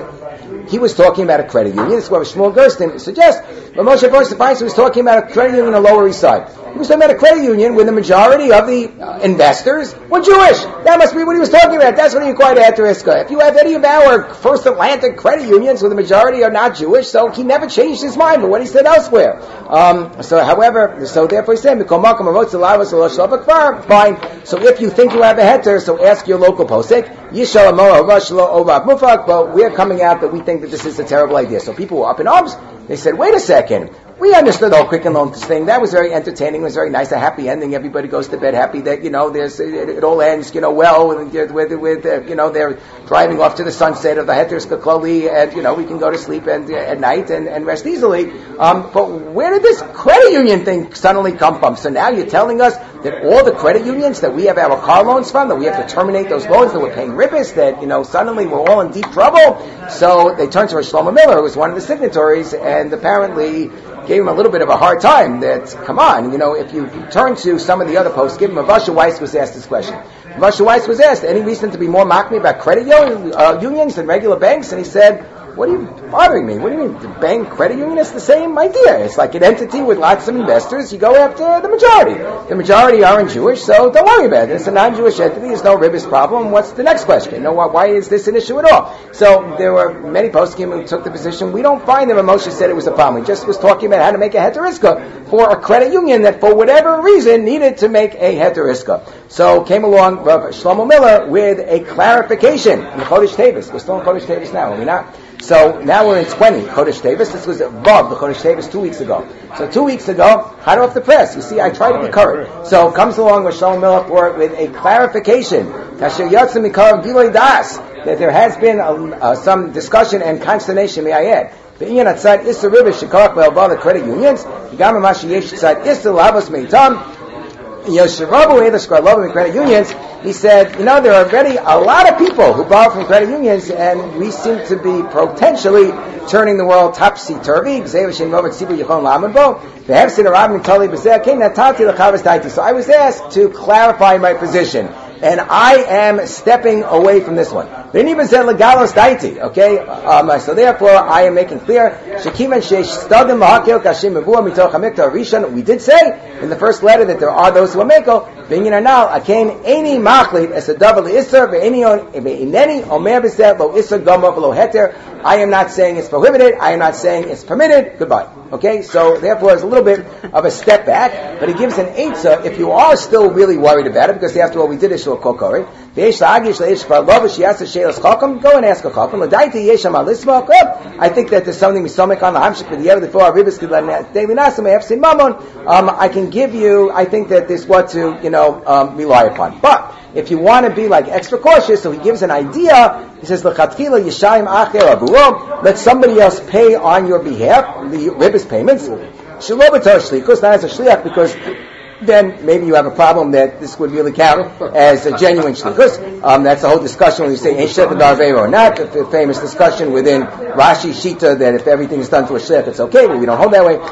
that he was talking about a credit union. This is what Shmuel Gersten suggests. Rav Moshe Feinstein was talking about a credit union on the Lower East Side. He was talking about a credit union where the majority of the uh, investors were Jewish. That must be what he was talking about. That's what he required at Riska. If you have any of our First Atlantic credit unions where the majority are not Jewish, so he never changed his mind from what he said elsewhere. Um, so, however, so therefore he said, fine. So if you think you have a heter, so ask your local posek. But we're coming out that we think that this is a terrible idea. So people were up in arms. They said, wait a second. We understood the whole Quicken Loans thing. That was very entertaining. It was very nice. A happy ending. Everybody goes to bed happy that, you know, there's, it, it all ends, you know, well with, with, with uh, you know, they're driving off to the sunset of the Heter Iska Klali, and, you know, we can go to sleep and, uh, at night and, and rest easily. Um, but where did this credit union thing suddenly come from? So now you're telling us that all the credit unions that we have our car loans from, that we have to terminate those loans, that we're paying ribbis, that, you know, suddenly we're all in deep trouble. So they turned to Shlomo Miller, who was one of the signatories, and apparently gave him a little bit of a hard time. That, come on, you know, if you turn to some of the other posts, give him a Vasha Weiss was asked this question. Vasha Weiss was asked, any reason to be more machmir about credit union, uh, unions than regular banks? And he said, what are you bothering me? What do you mean? The bank credit union is the same idea. It's like an entity with lots of investors. You go after the majority. The majority aren't Jewish, so don't worry about it. It's a non-Jewish entity. There's no ribbis problem. What's the next question? No, why is this an issue at all? So there were many poskim who took the position. We don't find that Moshe said it was a problem. He just was talking about how to make a heter iska for a credit union that, for whatever reason, needed to make a heter iska. So came along Rav Shlomo Miller with a clarification in the Chodesh Tevis. We're still in Chodesh Tevis now, are we not? So now we're in twenty, Chodesh Tevis. This was above the Chodesh Tevis two weeks ago. So two weeks ago, hot off the press. You see, I try to be current. So comes along with Shlomo Miller for with a clarification. Kasher Yatzim Mikar Giloi Das, that there has been a, uh, some discussion and consternation, may I add. B'inyan atzad Issa Ribish Shekarach Be'alba, the credit unions. Gama Mashi Yesh Tzad Issa Lavos Meitam. Yoshirabu the Skarlova credit unions. He said, you know, there are already a lot of people who borrow from credit unions, and we seem to be potentially turning the world topsy-turvy. So I was asked to clarify my position, and I am stepping away from this one. Didn't even say legalos daiti, okay? Um, so therefore, I am making clear. We did say in the first letter that there are those who are meko. Any machlit as a double isser, I am not saying it's prohibited. I am not saying it's permitted. Goodbye. Okay, so therefore, it's a little bit of a step back, but he gives an eitzah if you are still really worried about it, because after all, we did issue a kokori. Go and ask a chacham. I think that there's something misomek on the hamshik with the other before ribis daily nasim. I have seen mammon. Um, I can give you. I think that this is what to you know um, rely upon. But if you want to be like extra cautious, so he gives an idea. He says, "L'chatchila yishayim acher aburo." Let somebody else pay on your behalf the ribis payments. Shelo b'tor shlichus, not as a shliach, because then maybe you have a problem that this would really count as a genuine shlichus. Um, that's the whole discussion when you say ain't shliach darvera or not. The famous discussion within Rashi Shita that if everything is done to a shliach, it's okay, but we don't hold that way.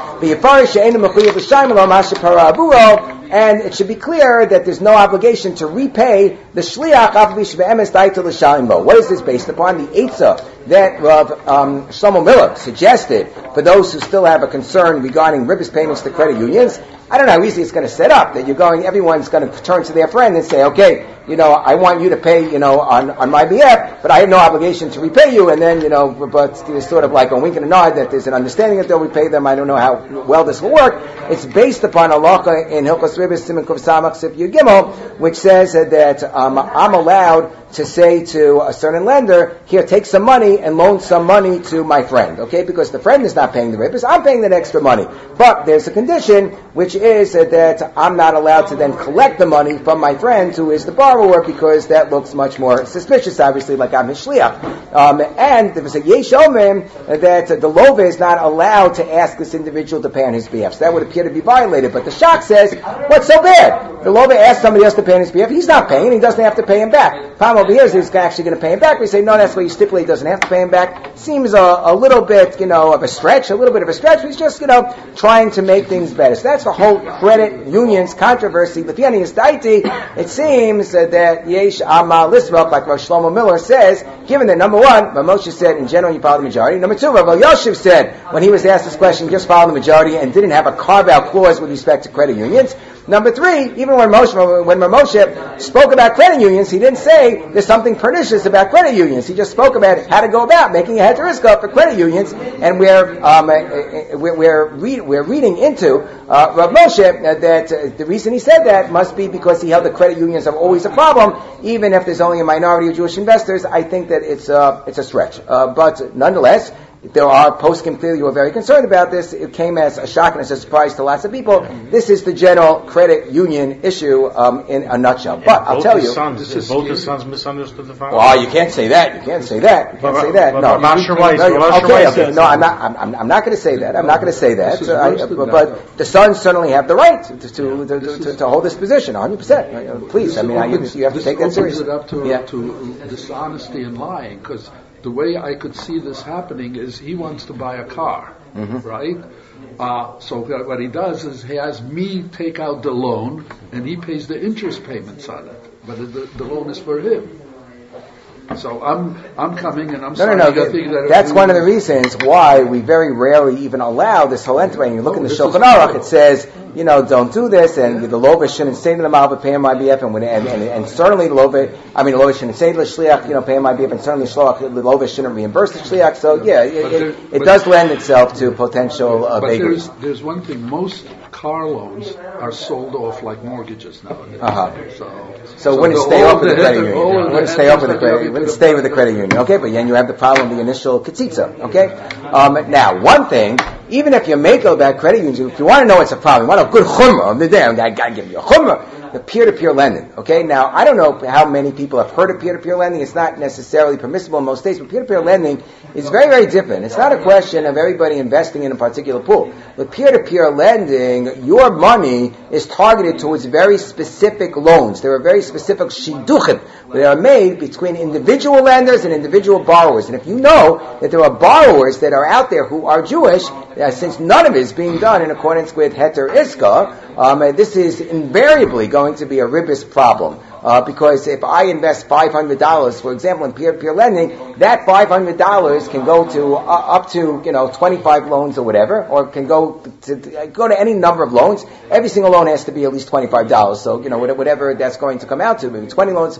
And it should be clear that there's no obligation to repay the shliach. What is this based upon? The eitzah that Rav um, Shlomo Miller suggested for those who still have a concern regarding ribis payments to credit unions. I don't know how easy it's going to set up, that you're going, everyone's going to turn to their friend and say, okay, you know, I want you to pay, you know, on, on my behalf, but I have no obligation to repay you, and then, you know, but there's sort of like a wink and a nod that there's an understanding that they'll repay them. I don't know how well this will work. It's based upon halacha in Hilchos Ribis Siman Kuf Samach Sif Yud Gimel, which says that um, I'm allowed to say to a certain lender, here, take some money and loan some money to my friend, okay? Because the friend is not paying the ribis, I'm paying that extra money. But there's a condition, which is that I'm not allowed to then collect the money from my friend who is the borrower, because that looks much more suspicious, obviously, like I'm his shliach. Um, and there was a yesh omen that the lova is not allowed to ask this individual to pay on his behalf. So that would appear to be violated. But the shach says, what's so bad? The lova asks somebody else to pay on his behalf. He's not paying, he doesn't have to pay him back. Problem over here is he's actually going to pay him back. We say, no, that's why you stipulate he doesn't have to pay him back. Seems a, a little bit, you know, of a stretch, a little bit of a stretch. He's just, you know, trying to make things better. So that's the whole credit unions controversy. It seems that yesh amal lisbach, like Rav Shlomo Miller says, given that number one, Rav Moshe said in general you follow the majority. Number two, Rav Yoshev said when he was asked this question, just follow the majority and didn't have a carve-out clause with respect to credit unions. Number three, even when Moshe, when Moshe spoke about credit unions, he didn't say there's something pernicious about credit unions. He just spoke about how to go about making a heter iska for credit unions, and we're um, we're we're, read, we're reading into uh, Rav Moshe that uh, the reason he said that must be because he held that credit unions are always a problem, even if there's only a minority of Jewish investors. I think that it's uh, it's a stretch, uh, but nonetheless, there are poskim clearly who are very concerned about this. It came as a shock and as a surprise to lots of people. This is the general credit union issue um, in a nutshell. But I'll tell you, sons, both the sons misunderstood the father. well, you can't say that. You can't say that. You can't But- say that. but- No, I'm not sure why he's- No, I'm not sure why okay, he's okay. saying No, that. I'm not. I'm, I'm, I'm not going to say that. I'm not going to say that. This is So I- worse than but, that. but the sons certainly have the right to to, to, to, to, to hold this position, one hundred percent. Please, I mean, I, you, you have to this take that opens seriously. it up to, Yeah. to dishonesty and lying, because the way I could see this happening is he wants to buy a car, Mm-hmm. right? Uh, so what he does is he has me take out the loan, and he pays the interest payments on it, but the, the loan is for him. So I'm I'm coming and I'm No, no, signing no. a thing that That's one of the reasons why we very rarely even allow this whole entry. When you look Oh, in the this Shulchan is- Aruch, it says, you know, don't do this, and the Lova shouldn't say to the Malva, pay him I B F, and, when, and, and, and certainly the Lova, I mean, the Lova shouldn't say to the Shliach, you know, pay him I B F, and certainly Shliach, the Lova shouldn't reimburse the Shliach. So, yeah, it, But it, there- it but- does lend itself to potential uh, But vagaries. there's there's one thing: most car loans are sold off like mortgages nowadays. Uh-huh. So, So it wouldn't the- stay all up with the the- credit all union. of It the wouldn't stay up with the heads credit. that It you wouldn't have stay to with the put credit union. Okay, but then you have the problem of the initial katzitza. Okay. Um, now, one thing, even if you make about credit unions, if you want to know what's a problem, you want a good chumrah of the day, I got to give you a chumrah. The peer-to-peer lending. Okay. Now, I don't know how many people have heard of peer-to-peer lending. It's not necessarily permissible in most states, but peer-to-peer lending is very, very different. It's not a question of everybody investing in a particular pool. With peer-to-peer lending, your money is targeted towards very specific loans. There are very specific shiduchim that are made between individual lenders and individual borrowers. And if you know that there are borrowers that are out there who are Jewish, uh, since none of it is being done in accordance with Heter Iska, um, uh, this is invariably going to be a ribis problem. Uh, because if I invest five hundred dollars, for example, in peer-to-peer lending, that five hundred dollars can go to uh, up to, you know, twenty-five loans or whatever, or can go to, to go to any number of loans. Every single loan has to be at least twenty-five dollars. So, you know, whatever that's going to come out to, maybe twenty loans.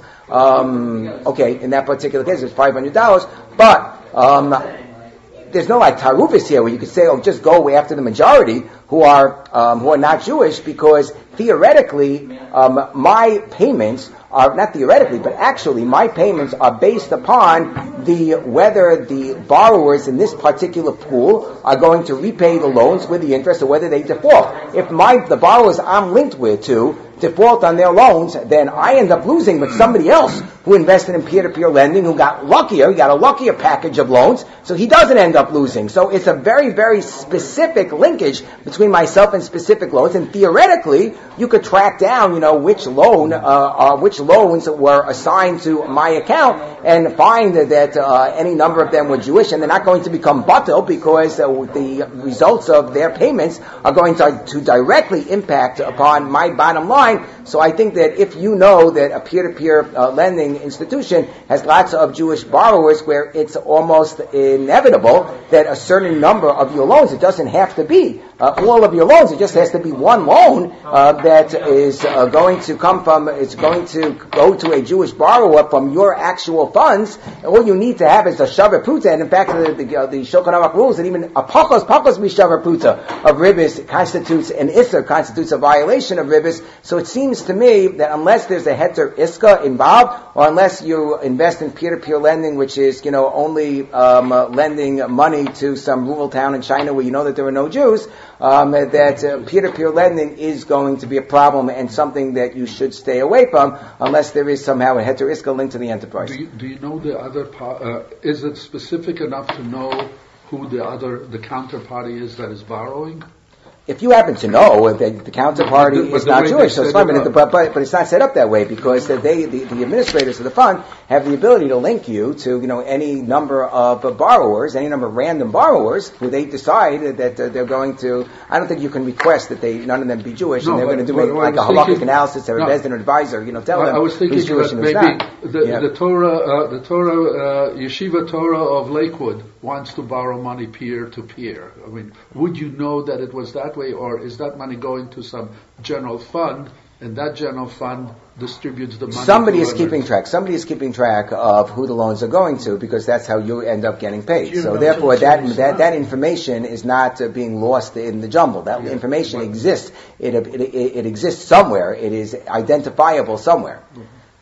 Um, okay, in that particular case, it's five hundred dollars. But um, there's no like tarufis here where you could say, oh, just go after the majority who are um, who are not Jewish, because theoretically, um, my payments are not theoretically, but actually, my payments are based upon the whether the borrowers in this particular pool are going to repay the loans with the interest, or whether they default. If my the borrowers I'm linked with to default on their loans, then I end up losing, but somebody else who invested in peer-to-peer lending, who got luckier, he got a luckier package of loans, so he doesn't end up losing. So it's a very, very specific linkage between myself and specific loans, and theoretically, you could track down, you know, which loan, uh, uh which loans were assigned to my account, and find that uh, any number of them were Jewish, and they're not going to become batel, because uh, the results of their payments are going to, to directly impact upon my bottom line. So I think that if you know that a peer-to-peer uh, lending institution has lots of Jewish borrowers, where it's almost inevitable that a certain number of your loans, it doesn't have to be uh, all of your loans, it just has to be one loan uh, that is uh, going to come from, it's going to go to a Jewish borrower from your actual funds. All you need to have is a shavar pruta, and in fact the, the, uh, the Shulchan Aruch rules that even a pachos, pachos mishavar pruta of ribis constitutes an isser, constitutes a violation of ribis. So it seems to me that unless there's a heter iska involved, or unless you invest in peer-to-peer lending, which is, you know, only um, uh, lending money to some rural town in China where you know that there are no Jews, um, that uh, peer-to-peer lending is going to be a problem and something that you should stay away from, unless there is somehow a heter iska linked to the enterprise. Do you, do you know the other part? Uh, is it specific enough to know who the other, the counterparty is that is borrowing? If you happen to know that the counterparty But the- but is the not way Jewish, they so it's set fine, it but, up- but, but, but it's not set up that way, because they, the, the administrators of the fund have the ability to link you to, you know, any number of uh, borrowers, any number of random borrowers who they decide that uh, they're going to. I don't think you can request that they none of them be Jewish, No, and they're but- going to do but it I like a was halakhic thinking- analysis or a no. Bezdin advisor, you know, tell I, them I was thinking who's Jewish that and who's maybe not. the, Yeah. the Torah, uh, the Torah, uh, Yeshiva Torah of Lakewood wants to borrow money peer to peer. I mean, would you know that it was that way, or is that money going to some general fund, and that general fund distributes the money? Somebody to is whoever- keeping track. Somebody is keeping track of who the loans are going to, because that's how you end up getting paid. You So know, therefore, to- that to- that, that information is not uh, being lost in the jumble. That information exists. It, it it it exists somewhere. It is identifiable somewhere.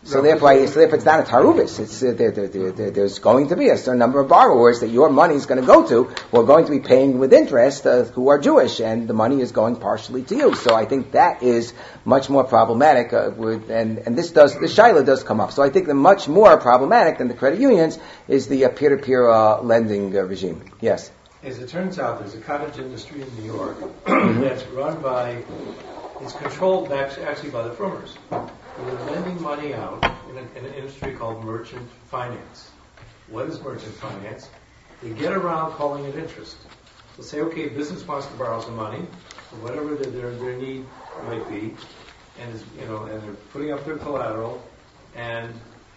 So therefore, so therefore it's not a tarubis. It's, uh, there, there, there, there, there's going to be a certain number of borrowers that your money is going to go to who are going to be paying with interest, uh, who are Jewish, and the money is going partially to you. So I think that is much more problematic, uh, with, and, and this does, the shaila does come up. So I think the much more problematic than the credit unions is the uh, peer-to-peer uh, lending uh, regime. Yes? As it turns out, there's a cottage industry in New York that's run by, it's controlled actually by the Frummers. They're lending money out in, a, in an industry called merchant finance. What is merchant finance? They get around calling it interest. They'll say, okay, business wants to borrow some money, for whatever their, their, their need might be, and is, you know, and they're putting up their collateral, and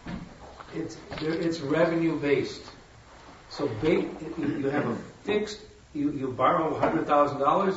it's it's revenue based. So ba- you have a fixed, you, you borrow one hundred thousand dollars.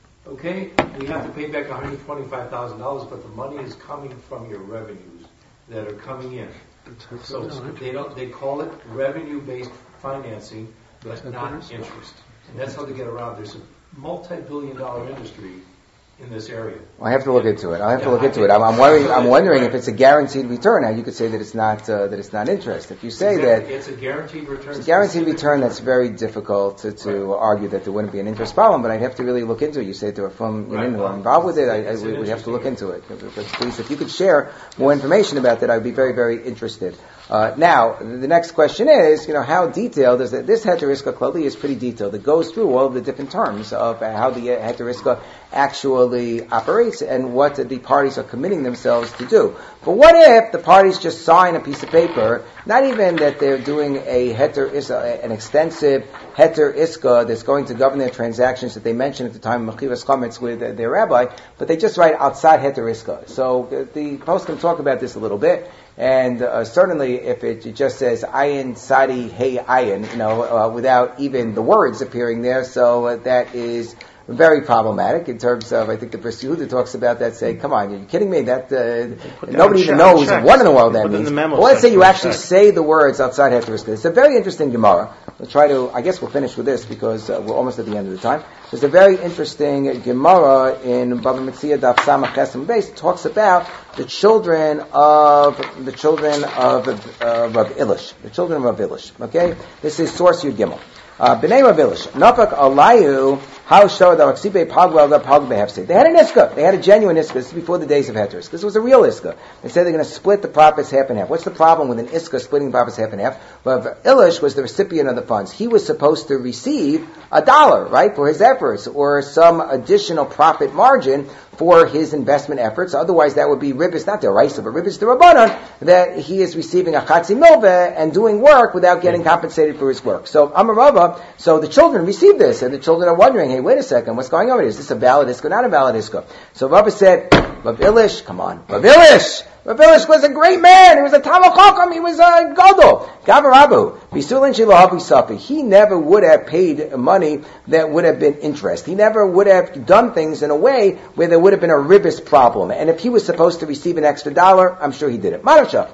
Okay, we have to pay back one hundred twenty-five thousand dollars, but the money is coming from your revenues that are coming in. So they don't. They call it revenue-based financing, but not interest. And that's how they get around. There's a multi-billion-dollar industry in this area. I have to look into it. I have yeah, to look into it. I'm, I'm wondering. I'm wondering if it's a guaranteed return. Now you could say that it's not. Uh, that it's not interest. If you say exactly. that it's a guaranteed return, it's a guaranteed return. That's very difficult to, to right. argue that there wouldn't be an interest problem. But I'd have to really look into it. You say there are from right. you know, involved with it. I, I, we, we have to look into it. But please, if you could share more information about that, I'd be very, very interested. Uh, now, the next question is, you know, how detailed is it? This heter iska klali is pretty detailed. It goes through all of the different terms of how the heter iska actually operates and what the parties are committing themselves to do. But what if the parties just sign a piece of paper, not even that they're doing a heter iska, an extensive heter iska that's going to govern their transactions that they mentioned at the time of Mechivas Chametz with their rabbi, but they just write outside heter iska. So the post can talk about this a little bit. And uh, certainly, if it just says "ayin sadi hey ayin," you know, uh, without even the words appearing there, so uh, that is very problematic in terms of. I think the Persuda talks about that. Say, "Come on, are you kidding me? That uh, nobody even knows what in the world that means." Well, let's say you actually say the words outside heter. It's a very interesting Gemara. We'll try to. I guess we'll finish with this because uh, we're almost at the end of the time. There's a very interesting Gemara in Baba Metzia Daf Samach Chesem Beis. Talks about the children of the children of uh, Rav Ilish, the children of Rav Ilish. Okay, this is source Yud Gimel. Bnei Rav Ilish, Nafak Alayu, how show the Aksibe Pagwel the Pag Behefse. They had an iska. They had a genuine iska. This is before the days of heteros. This was a real iska. They said they're going to split the profits half and half. What's the problem with an iska splitting profits half and half? Rav Ilish was the recipient of the funds. He was supposed to receive a dollar, right, for his efforts, or some additional profit margin for his investment efforts. Otherwise, that would be ribis, not the raisa, but ribis the rabbanon, that he is receiving a chatzi milveh and doing work without getting compensated for his work. So, Amarava, so the children receive this, and the children are wondering, hey, wait a second, what's going on here? Is this a valid iska, not a valid iska? So Rabba said, Rav Ilish, come on, Rav Ilish! Rav Ilish was a great man. He was a Talmid Chacham. He was a Gadol. Gavarabu. Bisulin Shilahavi Safi. He never would have paid money that would have been interest. He never would have done things in a way where there would have been a ribis problem. And if he was supposed to receive an extra dollar, I'm sure he did it. Marasha.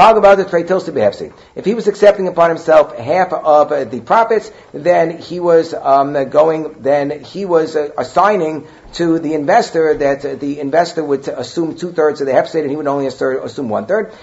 If he was accepting upon himself half of uh, the profits, then he was um, going, then he was uh, assigning to the investor that uh, the investor would uh, assume two-thirds of the hefsed and he would only assume one-third.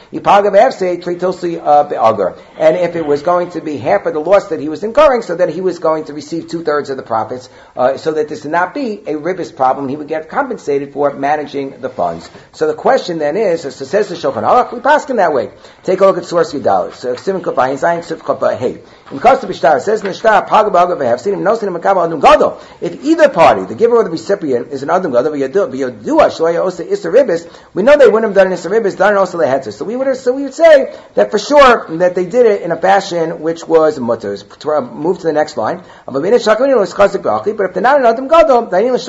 And if it was going to be half of the loss that he was incurring, so that he was going to receive two-thirds of the profits, uh, so that this would not be a ribis problem, he would get compensated for managing the funds. So the question then is, so says the Shulchan Aruch, we pass in that way. Take a look at source Yudalit. So Siman Kuf Ayin Zayin Sif Kuf Hey. In Kosta B'Shtar, it says in the Shtar, Paga B'Aga V'Hefsin, Im Nosin Im Makabel Adam Gadol. If either party, the giver or the recipient, is an Adam Gadol, V'Yadua Shloya Osa Issa Ribis, we know they wouldn't have done an Issa Ribis, done an Osa Lehetzer. So we would so we would say that for sure that they did it in a fashion which was mutter. Move to the next line. But if they're not an Adam Gadol,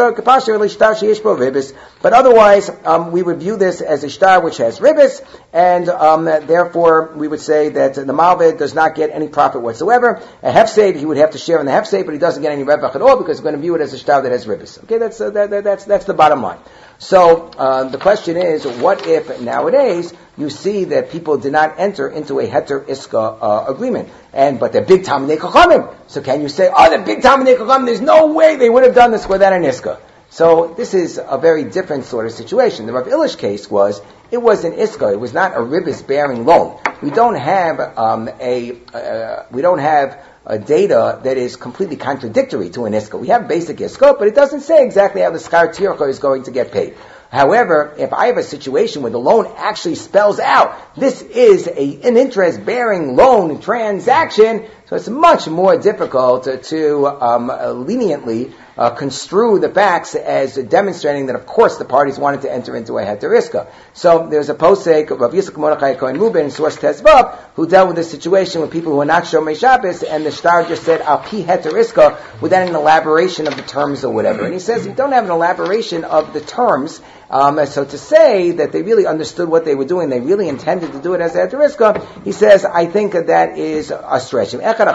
but otherwise um, we would view this as a shtar which has ribis, and um, therefore we would say that the malved does not get any profit whatsoever. A hefsed, he would have to share in the hefsed, but he doesn't get any revach at all because we're going to view it as a shtar that has ribis. Okay, that's uh, that, that, that's that's the bottom line. So uh, the question is, what if nowadays you see that people did not enter into a heter iska uh, agreement, and but they're big Talmidei Chachamim? So can you say, oh, they're big Talmidei Chachamim? There's no way they would have done this without an iska. So this is a very different sort of situation. The Rav Ilish case was, it was an iska, it was not a ribis bearing loan. We don't have um, a, uh, we don't have a data that is completely contradictory to an iska. We have basic iska, but it doesn't say exactly how the skar tircha is going to get paid. However, if I have a situation where the loan actually spells out, this is a, an interest-bearing loan transaction, so it's much more difficult to, to um, uh, leniently uh, construe the facts as demonstrating that, of course, the parties wanted to enter into a heter iska. So there's a posek of Rav Yitzchak Mordechai Cohen Rubin in Source Tezvav who dealt with this situation with people who are not Shomei Shabbos, and the shtar just said al pi heter iska without an elaboration of the terms or whatever. And he says you don't have an elaboration of the terms. Um, so to say that they really understood what they were doing, they really intended to do it as a heter iska, he says, I think that, that is a stretch. Is this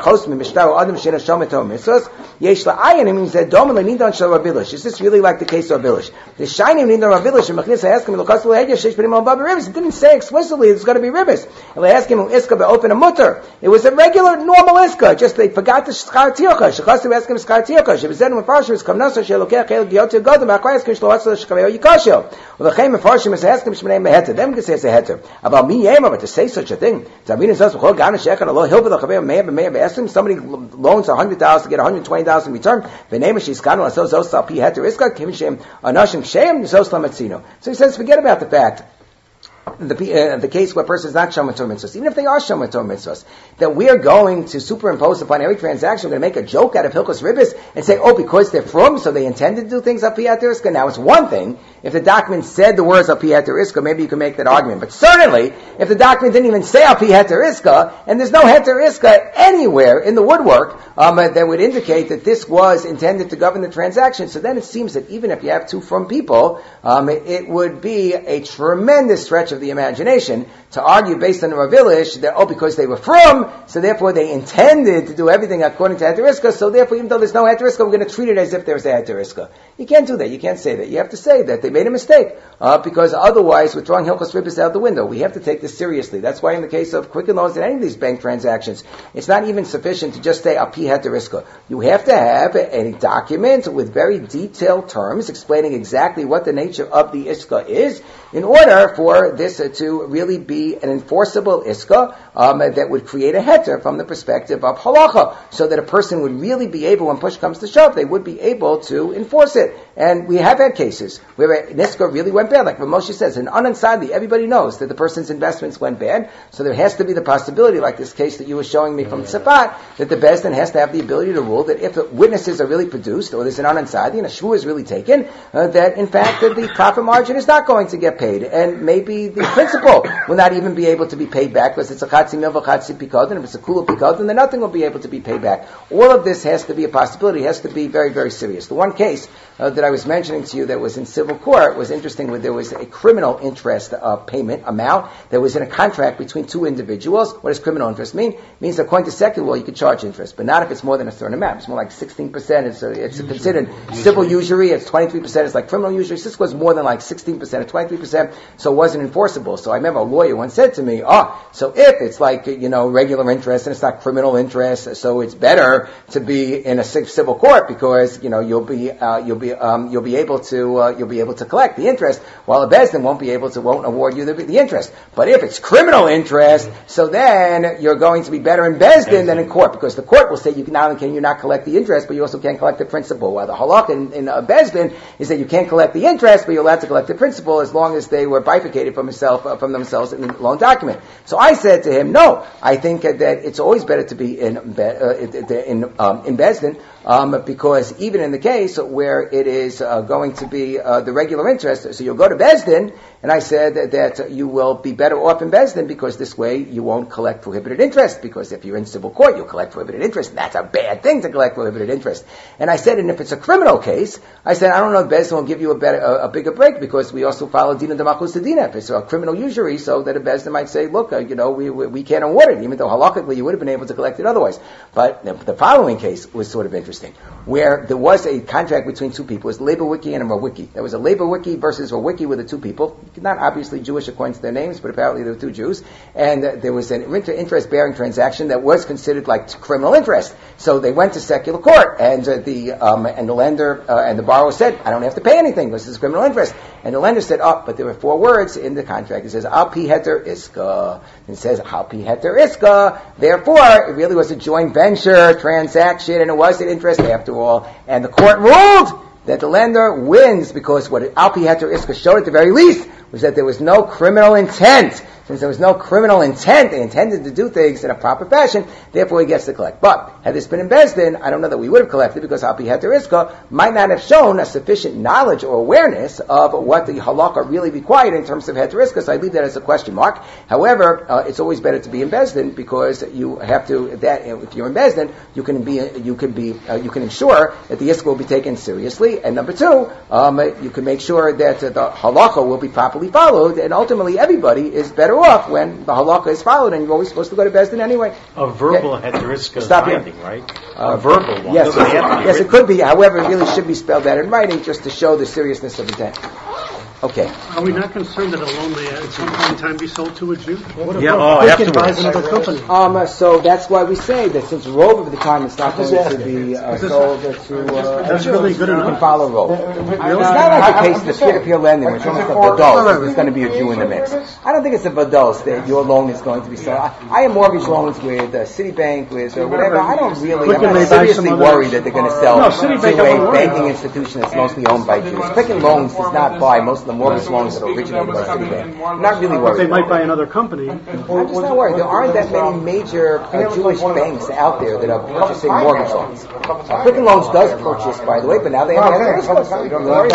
really like the case of Bilish? The shining Nidon Rav Bilish, it didn't say explicitly it's going to be ribbis. And they asked him, iska open a mutter. It was a regular, normal iska, just they forgot the skar tircha. Shechasu asked him skar tircha. She was said in Farshim, Kamnasa, Shelokeh, Kel, Gyotir, Godom, Akwayas, Kishlo, Hatzal, Shkaveo, Yikashio. Well, the Chaim Farshim is asking him, Shmenei Meheter. Them can say it's a heter. About me, Yema, but to say such a thing, Zabin is also, Chol, Gana, Shekhan, Allah, Hilva, the Chaveo, Meher, Meher, ask him, somebody loans one hundred thousand to get one hundred twenty thousand in return. V'nei She's Gana, Asos, Osal, Pi, Heter, Iska, Kim, Shem, Anashim, Shem, Zosla, Metzino. So he says, forget about the fact The, uh, the case where a person is not Shomer Torah mitzvahs, even if they are Shomer Torah mitzvahs, that we are going to superimpose upon every transaction, we're going to make a joke out of Hilchos Ribbis and say, oh, because they're from, so they intended to do things up Heter Iska. Now, it's one thing, if the document said the words up Heter Iska, maybe you can make that argument. But certainly, if the document didn't even say up Heter Iska, and there's no Heter Iska anywhere in the woodwork, um, uh, that would indicate that this was intended to govern the transaction, so then it seems that even if you have two from people, um, it, it would be a tremendous stretch of the imagination to argue based on the Rav Ilish that, oh, because they were from, so therefore they intended to do everything according to Heter Iska, so therefore even though there's no Heter Iska, we're going to treat it as if there's a Heter Iska. You can't do that. You can't say that. You have to say that they made a mistake, uh, because otherwise we're throwing Hilchos Ribbis out the window. We have to take this seriously. That's why in the case of Quicken Loans and any of these bank transactions, it's not even sufficient to just say, Api Heter Iska. You have to have a document with very detailed terms explaining exactly what the nature of the Iska is in order for this uh, to really be an enforceable Iska um, that would create a heter from the perspective of halacha, so that a person would really be able, when push comes to shove, they would be able to enforce it. And we have had cases where an Iska really went bad, like Moshe says, and unsadly, everybody knows that the person's investments went bad, so there has to be the possibility, like this case that you were showing me from Tzafat, that the Beis Din has to have the ability to rule that if the witnesses are really produced, or there's an unsadly, and a shvu is really taken, uh, that in fact that the profit margin is not going to get paid, and maybe the principal will not even be able to be paid back because it's a chatzi mil v'chatzi pikod, and if it's a kula pikod, then nothing will be able to be paid back. All of this has to be a possibility. It has to be very, very serious. The one case uh, that I was mentioning to you that was in civil court was interesting, where there was a criminal interest uh, payment amount that was in a contract between two individuals. What does criminal interest mean? It means that according to secular law, you can charge interest, but not if it's more than a certain amount. It's more like sixteen percent. It's, a, it's usury. Considered usury. Civil usury. It's twenty-three percent. It's like criminal usury. This was more than like sixteen percent or twenty-three percent, so it wasn't enforceable. So I remember a lawyer once said to me, oh, so if it's like, you know, regular interest and it's not criminal interest, so it's better to be in a civil court because, you know, you'll be, uh, you'll be, um, you'll be able to, uh, you'll be able to collect the interest, while a Beis Din won't be able to, won't award you the, the interest. But if it's criminal interest, so then you're going to be better in Beis Din than in court, because the court will say you can not only can you not collect the interest, but you also can't collect the principal. While the halakha in, in uh, Beis Din is that you can't collect the interest, but you're allowed to collect the principal as long as they were bifurcated from himself, uh, from themselves in the loan document. So I said to him, no, I think uh, that it's always better to be in uh, in um, in Beis Din, um, because even in the case where it is uh, going to be uh, the regular interest, so you'll go to Beis Din, and I said that, that you will be better off in Beis Din because this way you won't collect prohibited interest, because if you're in civil court, you'll collect prohibited interest, and that's a bad thing to collect prohibited interest. And I said, and if it's a criminal case, I said, I don't know if Beis Din will give you a better, a, a bigger break, because we also follow Dina D'Machus Dina. If it's a criminal usury, so that a Beis Din might say, look, uh, you know, we, we we can't award it, even though halakhically you would have been able to collect it otherwise. But the, the following case was sort of interesting. interesting, where there was a contract between two people. It was Leibowicki and a Rawicki. There was a Leibowicki versus Rawicki with the two people, not obviously Jewish according to their names, but apparently they were two Jews. And uh, there was an inter- interest-bearing transaction that was considered like criminal interest. So they went to secular court, and uh, the um, and the lender uh, and the borrower said, "I don't have to pay anything. This is criminal interest." And the lender said, "Oh, but there were four words in the contract. It says al pi heter iska. It says al pi heter iska. Therefore, it really was a joint venture transaction, and it was an interest after all." And the court ruled that the lender wins because what al pi heter iska showed at the very least was that there was no criminal intent. Since there was no criminal intent, they intended to do things in a proper fashion, therefore he gets to collect. But, had this been in Beis Din, I don't know that we would have collected because al pi heter iska might not have shown a sufficient knowledge or awareness of what the halakha really required in terms of heter iska, so I leave that as a question mark. However, uh, it's always better to be in Beis Din because you have to, that, if you're in Beis Din, you can be, you can be, uh, you can ensure that the iska will be taken seriously, and number two, um, you can make sure that uh, the halakha will be properly followed, and ultimately everybody is better off when the halakha is followed, and you're always supposed to go to Beis Din anyway. A verbal Okay. heter iska is Stop here. binding, right? Uh, a verbal one. Yes, Doesn't have to be yes, it written. could be. However, it really should be spelled out in writing just to show the seriousness of intent. Okay. Are we not concerned that a loan may at some point in time be sold to a Jew? What if Yeah, a oh, Quicken afterwards. buys another company? Um, uh, so that's why we say that since Rove of the time it's not going to be uh, sold to uh, That's Jews, really good you enough. can follow Rove. It's not like the case of the peer-to-peer lending, which is almost a vadol. There's going to be a Jew in the mix. I don't think it's a vadol that your loan is going to be sold. I, I have mortgage loans with uh, Citibank, with uh, whatever. I don't really, I'm Quicken not may buy seriously some other- worried that they're going to sell No, Citibank, to I'm a worried banking about. institution that's mostly owned by Jews. Quicken Loans does not buy most of the mortgage loans that are originated by Citibank. I'm not really worried. They might buy another company. I'm just not worried. There aren't that many major uh, Jewish banks out there that are purchasing mortgage loans. Uh, Quicken Loans does purchase, by the way, but now they have to